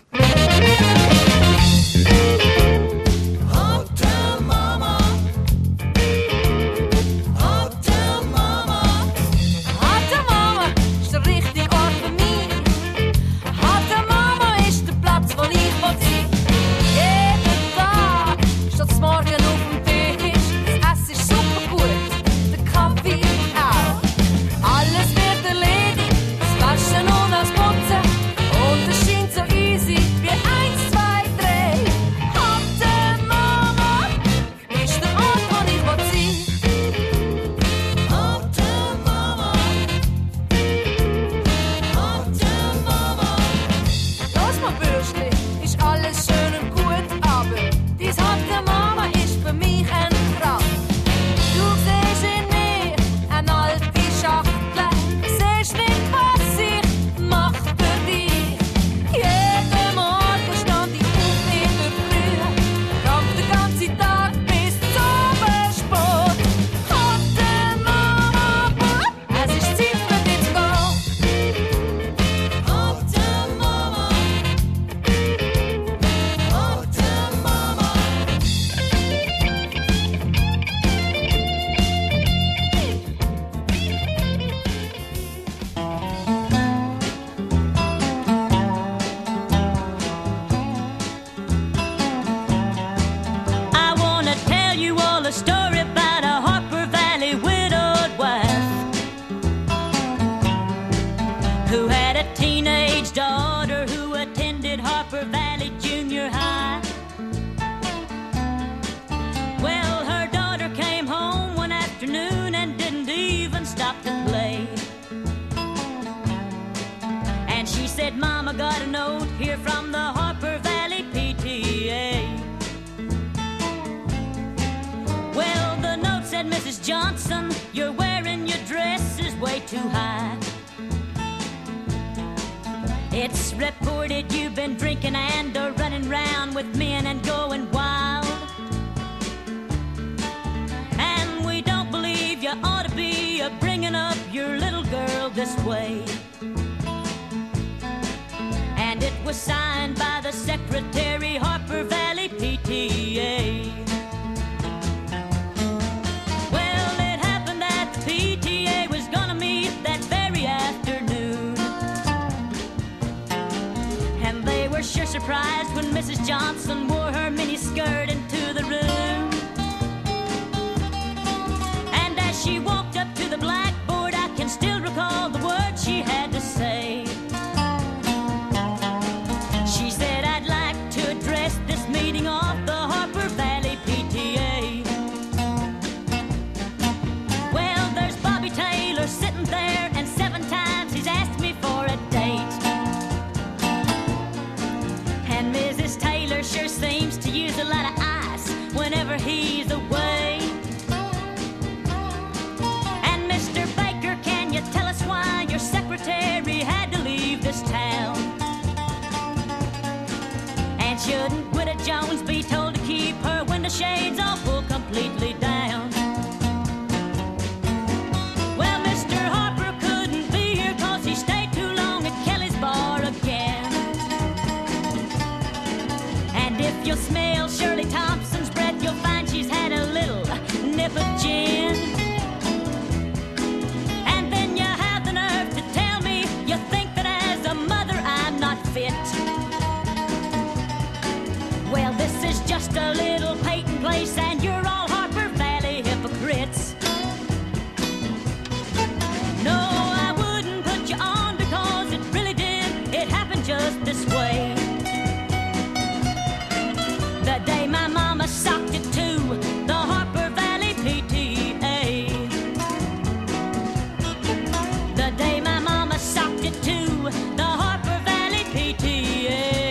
It's reported you've been drinking and running round with men and going wild. And we don't believe you ought to be bringing up your little girl this way. And it was signed by the Secretary, Harper Valley PTA. Well, it happened that the PTA was gonna meet that very afternoon. And they were sure surprised when Mrs. Johnson wore her miniskirt into the room. And as she walked up to the blackboard, I can still recall the words she had to say. She said, I'd like to address this meeting of the Harper Valley PTA. Well, there's Bobby Taylor sitting there, and 7 times he's asked me for a date. And Mrs. Taylor sure seems to use a lot of ice whenever he's away. And Mr. Baker, can you tell us why your secretary had to leave this town? And shouldn't Widow Jones be told to keep her window shades all pulled completely down? Well, Mr. Harper couldn't be here 'cause he stayed too long at Kelly's bar again. And if you'll smell Shirley Thompson's breath, you'll find she's had a little nip of gin. And then you have the nerve to tell me you think that as a mother I'm not fit. Well, this is just a little Peyton place, and you're all Harper Valley hypocrites. No, I wouldn't put you on because it really did. It happened just this way. The day my mama socked it to the Harper Valley PTA. The day my mama socked it to the Harper Valley PTA.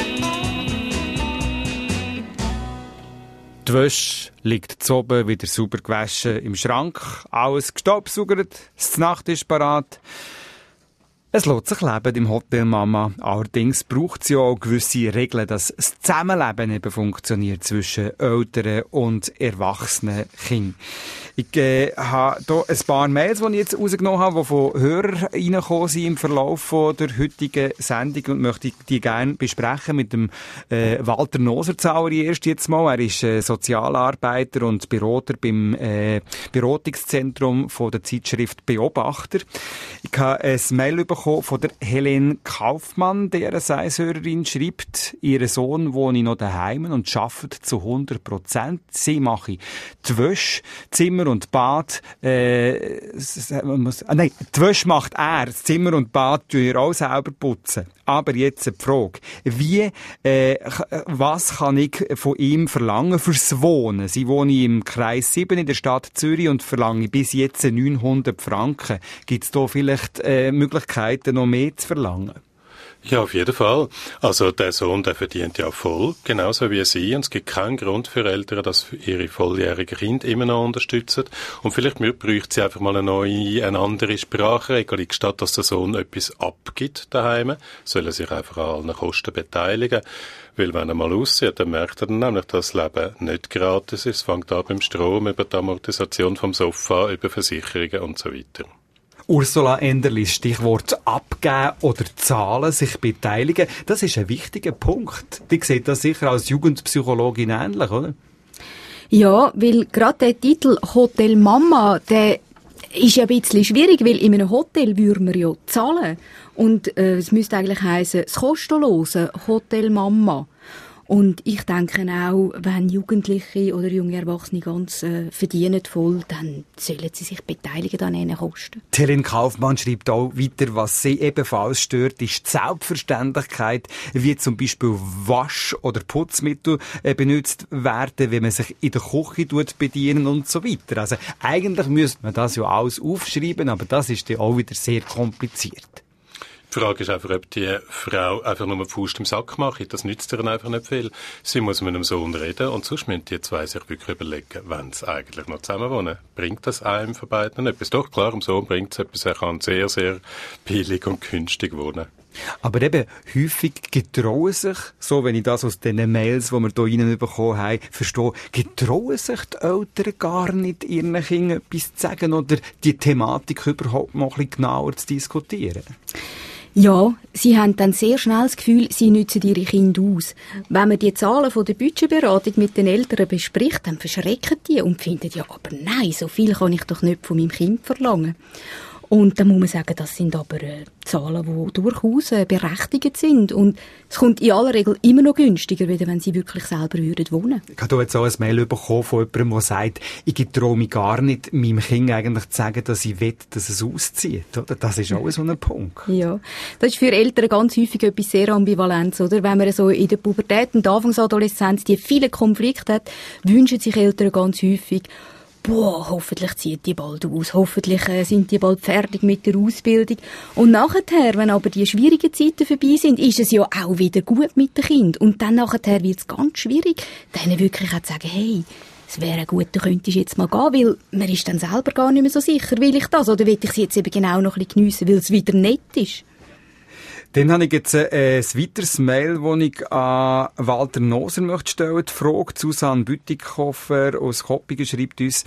Die Wäsche liegt zu oben, wieder sauber gewaschen im Schrank, alles gestaubsaugert, das Nacht ist parat. Es lässt sich leben im Hotel Mama. Allerdings braucht es ja auch gewisse Regeln, dass das Zusammenleben eben funktioniert zwischen älteren und erwachsenen Kindern. Ich habe hier ein paar Mails, die ich jetzt rausgenommen habe, die von Hörern reingekommen sind im Verlauf von der heutigen Sendung und möchte die gerne besprechen mit dem Walter Noser zuallererst jetzt mal. Er ist Sozialarbeiter und Berater beim Beratungszentrum von der Zeitschrift Beobachter. Ich habe ein Mail bekommen von der Helene Kaufmann, deren Seishörerin schreibt, ihr Sohn wohne noch daheim und arbeitet zu 100%. Sie mache die Wäsche, Zimmer und Bad, die Wäsche macht er, das Zimmer und Bad tun wir auch selber putzen. Aber jetzt die Frage, was kann ich von ihm verlangen fürs Wohnen? Sie wohne im Kreis 7 in der Stadt Zürich und verlange bis jetzt 900 Franken. Gibt es da vielleicht Möglichkeiten, noch mehr zu verlangen? Ja, auf jeden Fall. Also der Sohn, der verdient ja voll, genauso wie Sie. Und es gibt keinen Grund für Eltern, dass ihre volljährigen Kinder immer noch unterstützen. Und vielleicht bräuchte sie einfach mal eine andere Sprachregelung. Statt dass der Sohn etwas abgibt daheim, soll er sich einfach an allen Kosten beteiligen. Weil wenn er mal aussieht, dann merkt er dann nämlich, dass das Leben nicht gratis ist. Es fängt an beim Strom, über die Amortisation vom Sofa, über Versicherungen und so weiter. Ursula Enderli, Stichwort abgeben oder zahlen, sich beteiligen. Das ist ein wichtiger Punkt. Die sieht das sicher als Jugendpsychologin ähnlich, oder? Ja, weil gerade der Titel Hotel Mama, der ist ja ein bisschen schwierig, weil in einem Hotel würde man ja zahlen. Und es müsste eigentlich heissen, das kostenlose Hotel Mama. Und ich denke auch, wenn Jugendliche oder junge Erwachsene ganz verdienen voll, dann sollen sie sich beteiligen an diesen Kosten. Helen Kaufmann schreibt auch weiter, was sie ebenfalls stört, ist die Selbstverständlichkeit, wie zum Beispiel Wasch- oder Putzmittel benutzt werden, wenn man sich in der Küche bedienen und so weiter. Also eigentlich müsste man das ja alles aufschreiben, aber das ist ja auch wieder sehr kompliziert. Die Frage ist einfach, ob die Frau einfach nur die Faust im Sack macht. Das nützt ihr einfach nicht viel. Sie muss mit dem Sohn reden und sonst müssen die zwei sich wirklich überlegen, wenn sie eigentlich noch zusammen wohnen. Bringt das einem von beiden etwas? Doch, klar, dem Sohn bringt es etwas. Er kann sehr, sehr billig und günstig wohnen. Aber eben, häufig getrauen sich, so wenn ich das aus den Mails, die wir hier reinbekommen haben, verstehe, getrauen sich die Eltern gar nicht, ihren Kindern etwas zu sagen oder die Thematik überhaupt mal ein bisschen genauer zu diskutieren. Ja, sie haben dann sehr schnell das Gefühl, sie nützen ihre Kinder aus. Wenn man die Zahlen von der Budgetberatung mit den Eltern bespricht, dann verschrecken die und finden, ja, aber nein, so viel kann ich doch nicht von meinem Kind verlangen. Und dann muss man sagen, das sind aber Zahlen, die durchaus berechtigt sind. Und es kommt in aller Regel immer noch günstiger, wenn sie wirklich selber wohnen würden. Ich habe jetzt auch ein Mail bekommen von jemandem, der sagt, ich traue mich gar nicht, meinem Kind eigentlich zu sagen, dass ich will, dass es auszieht. Oder? Das ist auch so ein Punkt. Ja, das ist für Eltern ganz häufig etwas sehr Ambivalentes, oder? Wenn man so in der Pubertät und Anfangsadoleszenz die vielen Konflikte hat, wünschen sich Eltern ganz häufig, hoffentlich zieht die bald aus, hoffentlich sind die bald fertig mit der Ausbildung. Und nachher, wenn aber die schwierigen Zeiten vorbei sind, ist es ja auch wieder gut mit dem Kind. Und dann nachher wird es ganz schwierig, denen wirklich auch zu sagen, hey, es wäre gut, du könntest jetzt mal gehen, weil man ist dann selber gar nicht mehr so sicher, will ich das oder will ich es jetzt eben genau noch ein bisschen geniessen, weil es wieder nett ist. Dann habe ich jetzt ein weiteres Mail, das ich an Walter Noser möchte stellen. Die Frage, Susanne Bütikofer aus Koppingen schreibt uns,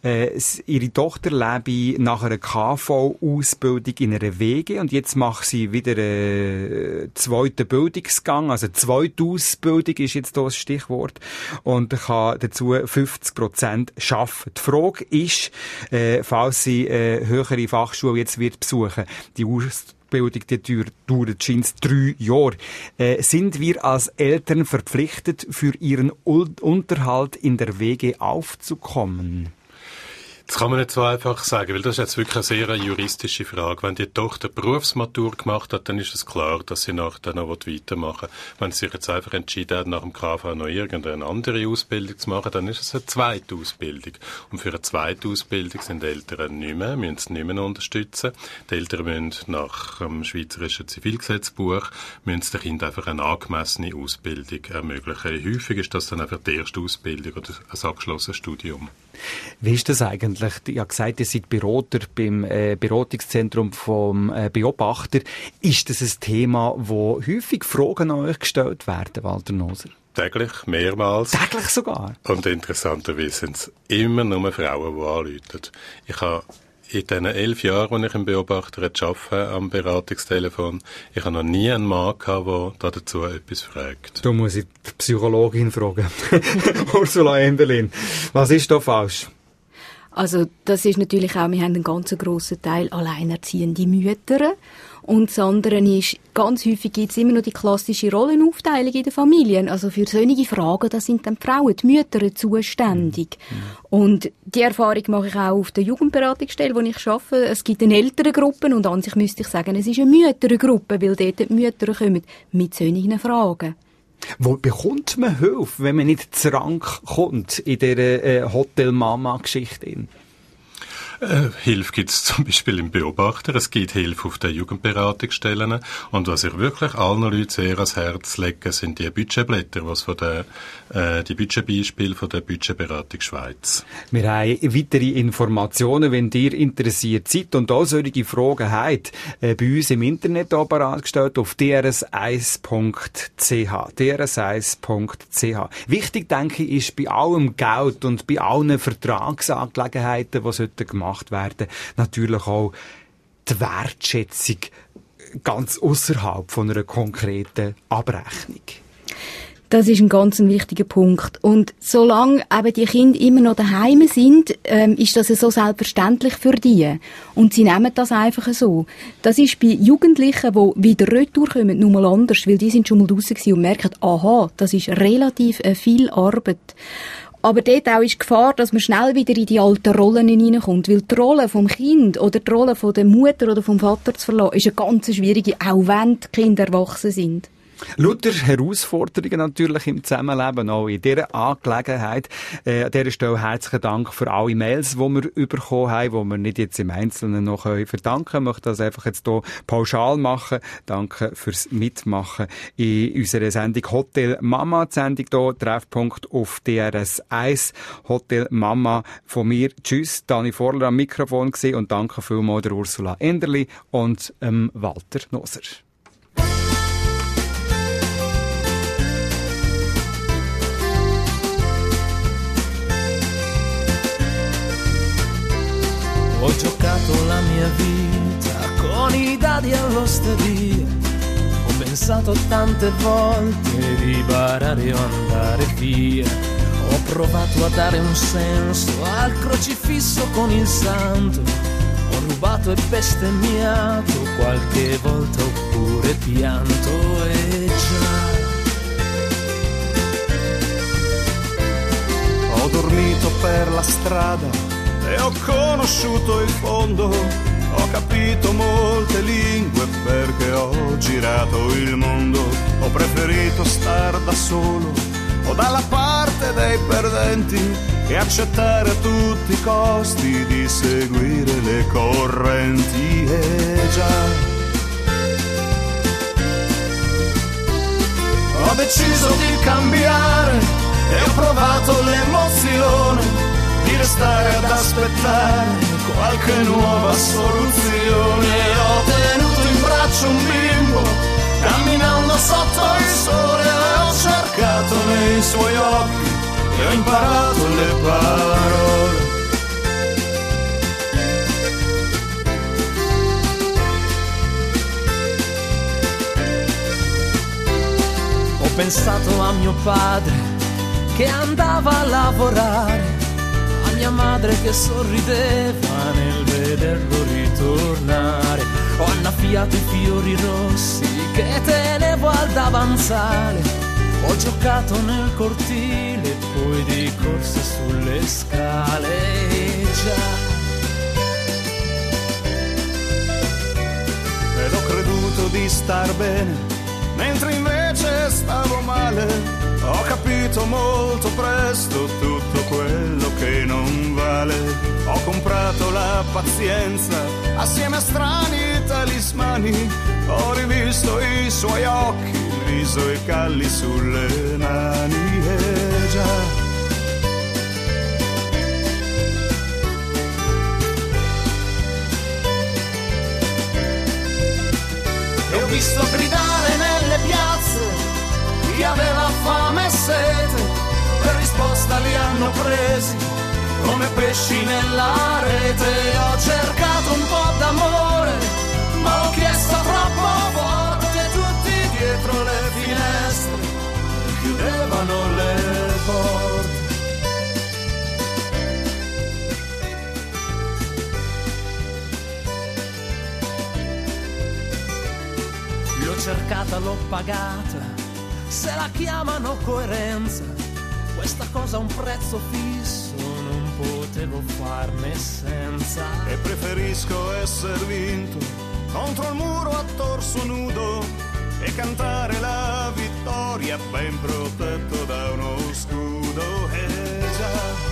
ihre Tochter lebe nach einer KV-Ausbildung in einer WG und jetzt macht sie wieder einen zweiten Bildungsgang, also zweite Ausbildung ist jetzt hier das Stichwort und kann dazu 50% arbeiten. Die Frage ist, falls sie höhere Fachschule jetzt wird besuchen, die Ausbildung, die dauert scheint 3 Jahre. Sind wir als Eltern verpflichtet, für ihren Unterhalt in der WG aufzukommen? Das kann man nicht so einfach sagen, weil das ist jetzt wirklich eine sehr juristische Frage. Wenn die Tochter Berufsmatur gemacht hat, dann ist es klar, dass sie nachher noch weitermachen will. Wenn sie sich jetzt einfach entschieden hat, nach dem KV noch irgendeine andere Ausbildung zu machen, dann ist es eine zweite Ausbildung. Und für eine zweite Ausbildung sind Eltern müssen sie nicht mehr unterstützen. Die Eltern müssen nach dem Schweizerischen Zivilgesetzbuch den Kindern einfach eine angemessene Ausbildung ermöglichen. Häufig ist das dann einfach die erste Ausbildung oder ein abgeschlossenes Studium. Wie ist das eigentlich? Ich habe gesagt, ihr seid Berater beim Beratungszentrum vom Beobachter. Ist das ein Thema, wo häufig Fragen an euch gestellt werden, Walter Noser? Täglich, mehrmals. Täglich sogar? Und interessanterweise sind es immer nur Frauen, die anrufen. Ich habe in den 11 Jahren, als ich im Beobachter arbeite, am Beratungstelefon, ich habe noch nie einen Mann gehabt, der dazu etwas fragt. Da muss ich die Psychologin fragen. Ursula Enderlin, was ist da falsch? Also das ist natürlich auch, wir haben einen ganz grossen Teil alleinerziehende Mütter. Und das andere ist, ganz häufig gibt es immer noch die klassische Rollenaufteilung in den Familien. Also für solche Fragen, da sind dann die Frauen, die Mütter zuständig. Und die Erfahrung mache ich auch auf der Jugendberatungsstelle, wo ich arbeite. Es gibt eine Elterngruppe und an sich müsste ich sagen, es ist eine Müttergruppe, weil dort die Mütter kommen mit solchen Fragen. Wo bekommt man Hilfe, wenn man nicht zu Rang kommt in dieser Hotel-Mama-Geschichte? Hilfe gibt es zum Beispiel im Beobachter, es gibt Hilfe auf den Jugendberatungsstellen und was ich wirklich allen Leuten sehr ans Herz lege, sind die Budgetblätter, was von die Budgetbeispiele von der Budgetberatung Schweiz. Wir haben weitere Informationen, wenn ihr interessiert seid und auch solche Fragen habt, bei uns im Internet parat gestellt auf drs1.ch. drs1.ch. Wichtig, denke ich, ist bei allem Geld und bei allen Vertragsangelegenheiten, die sollten gemacht werden, natürlich auch die Wertschätzung ganz ausserhalb von einer konkreten Abrechnung. Das ist ein ganz wichtiger Punkt. Und solange eben die Kinder immer noch daheim sind, ist das so selbstverständlich für die. Und sie nehmen das einfach so. Das ist bei Jugendlichen, die wieder retour kommen, nur mal anders, weil die sind schon mal draussen gewesen und merken, aha, das ist relativ viel Arbeit. Aber dort auch ist die Gefahr, dass man schnell wieder in die alten Rollen hineinkommt. Weil die Rolle vom Kind oder die Rolle von der Mutter oder vom Vater zu verlassen, ist eine ganz schwierige, auch wenn die Kinder erwachsen sind. Lauter Herausforderungen natürlich im Zusammenleben, auch in dieser Angelegenheit. An dieser Stelle herzlichen Dank für alle Mails, die wir bekommen haben, die wir nicht jetzt im Einzelnen noch verdanken können. Ich möchte das einfach jetzt hier pauschal machen. Danke fürs Mitmachen in unserer Sendung Hotel Mama. Die Sendung hier, Treffpunkt auf DRS1. Hotel Mama von mir. Tschüss, Dani Vorler am Mikrofon gewesen und danke vielmals der Ursula Enderli und Walter Noser. Ho giocato la mia vita con i dadi all'osteria. Ho pensato tante volte di barare o andare via. Ho provato a dare un senso al crocifisso con il santo. Ho rubato e bestemmiato qualche volta oppure pianto e già. Ho dormito per la strada e ho conosciuto il fondo, ho capito molte lingue perché ho girato il mondo, ho preferito star da solo o dalla parte dei perdenti e accettare a tutti i costi di seguire le correnti e già. Ho deciso di cambiare e ho provato l'emozione di restare ad aspettare qualche nuova soluzione. Ho tenuto in braccio un bimbo camminando sotto il sole e ho cercato nei suoi occhi e ho imparato le parole. Ho pensato a mio padre che andava a lavorare, mia madre che sorrideva nel vederlo ritornare. Ho annaffiato i fiori rossi che tenevo al davanzale. Ho giocato nel cortile, poi di corsa sulle scale. Già. Ed ho creduto di star bene, mentre invece stavo male. Ho capito molto presto tutto quello che non vale. Ho comprato la pazienza assieme a strani talismani. Ho rivisto i suoi occhi, il viso e i calli sulle mani. E già. visto gridare nelle piazze chi aveva fame e sete, per risposta li hanno presi come pesci nella rete. Ho cercato un po' d'amore, ma l'ho chiesto troppo forte, tutti dietro le finestre chiudevano le porte. L'ho cercata, l'ho pagata, se la chiamano coerenza, questa cosa ha un prezzo fisso, non potevo farne senza. E preferisco essere vinto contro il muro a torso nudo e cantare la vittoria ben protetto da uno scudo. Già.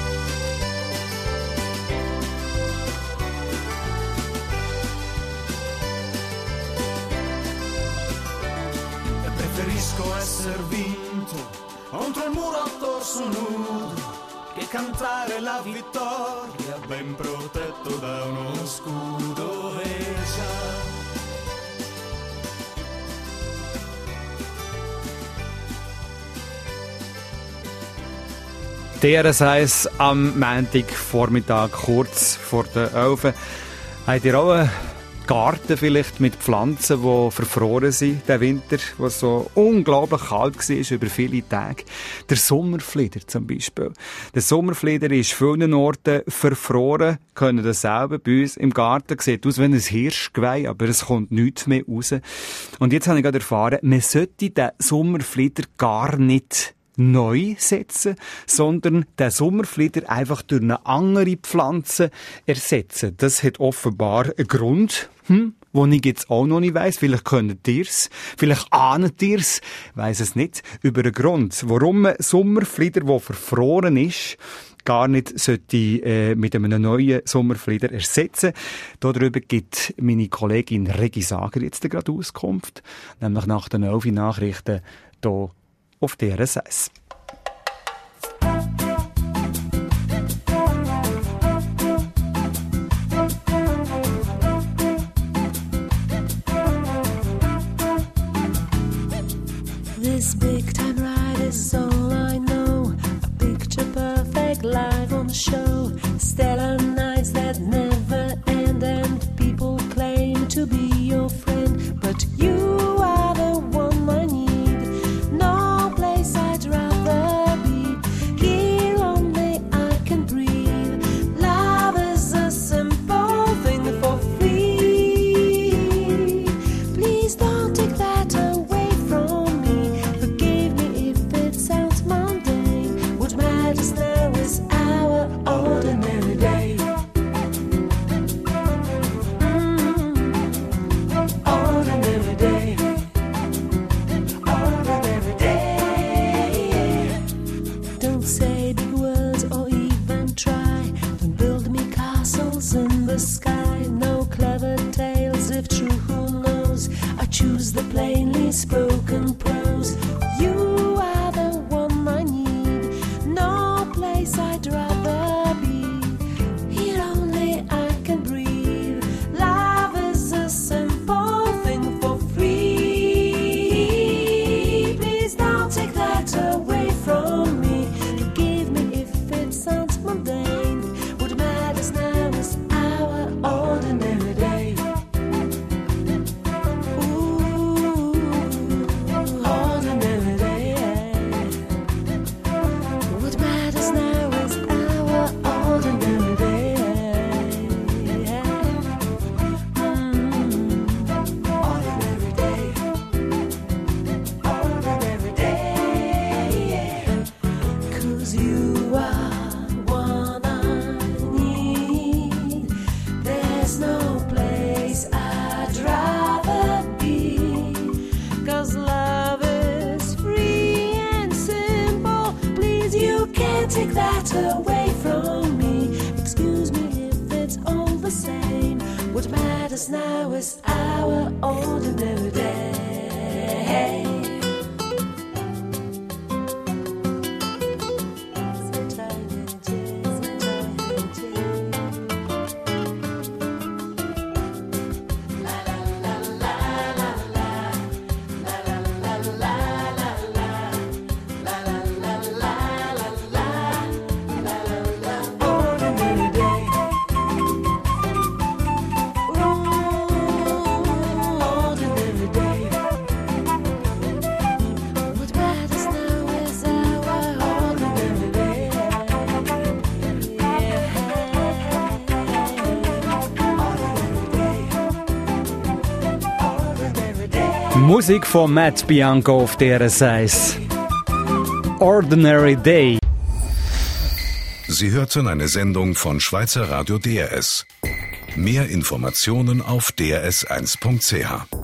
Preferisco essere vinto contro il muro a torso nudo che cantare la vittoria ben protetto da uno scudo. Già. DRS am Montagvormittag, kurz vor der 11. Habt ihr auch einen Garten vielleicht mit Pflanzen, die verfroren sind, der Winter, der so unglaublich kalt war über viele Tage? Der Sommerflieder zum Beispiel. Der Sommerflieder ist vielen Orten verfroren, können das selber bei uns im Garten. Sieht aus wie ein Hirschgeweih, aber es kommt nichts mehr raus. Und jetzt habe ich gerade erfahren, man sollte den Sommerflieder gar nicht neu setzen, sondern den Sommerflieder einfach durch eine andere Pflanze ersetzen. Das hat offenbar einen Grund, wo ich jetzt auch noch nicht weiss. Vielleicht könnt ihr's, vielleicht ahnt ihr's, weiss es nicht, über einen Grund, warum ein Sommerflieder, der verfroren ist, gar nicht sollte mit einem neuen Sommerflieder ersetzen. Darüber gibt meine Kollegin Regi Sager jetzt gerade Auskunft, nämlich nach den 11 Nachrichten hier auf DRS1. This big time ride is all I know. A picture perfect live on the show. Stellar nights that never end, and people claim to be your friend, but you are the one I need. No place I'd rather be. Here only I can breathe. Love is a simple thing for free. Please don't take that away from me. Forgive me if it sounds mundane. What matters now is our ordinary day. Ordinary day. Ordinary day. Don't say big words or even try. Don't build me castles in the sky. No clever tales, if true, who knows? I choose the plainly spoken prose. You are the one I need. No place I'd rather be. Here only I can breathe. Love is a simple thing for free. Please don't take that away from me. Forgive me if it sounds mundane. What matters now is our ordinary day. Ooh, ordinary day. What matters now is our ordinary day. Ordinary day. Ordinary day. 'Cause you are one I need. There's no place I'd rather be. 'Cause love is free and simple. Please, you can't take that away from me. Excuse me if it's all the same. What matters now is our ordinary day. Musik von Matt Bianco auf DRS1. Ordinary Day. Sie hörten eine Sendung von Schweizer Radio DRS. Mehr Informationen auf drs1.ch.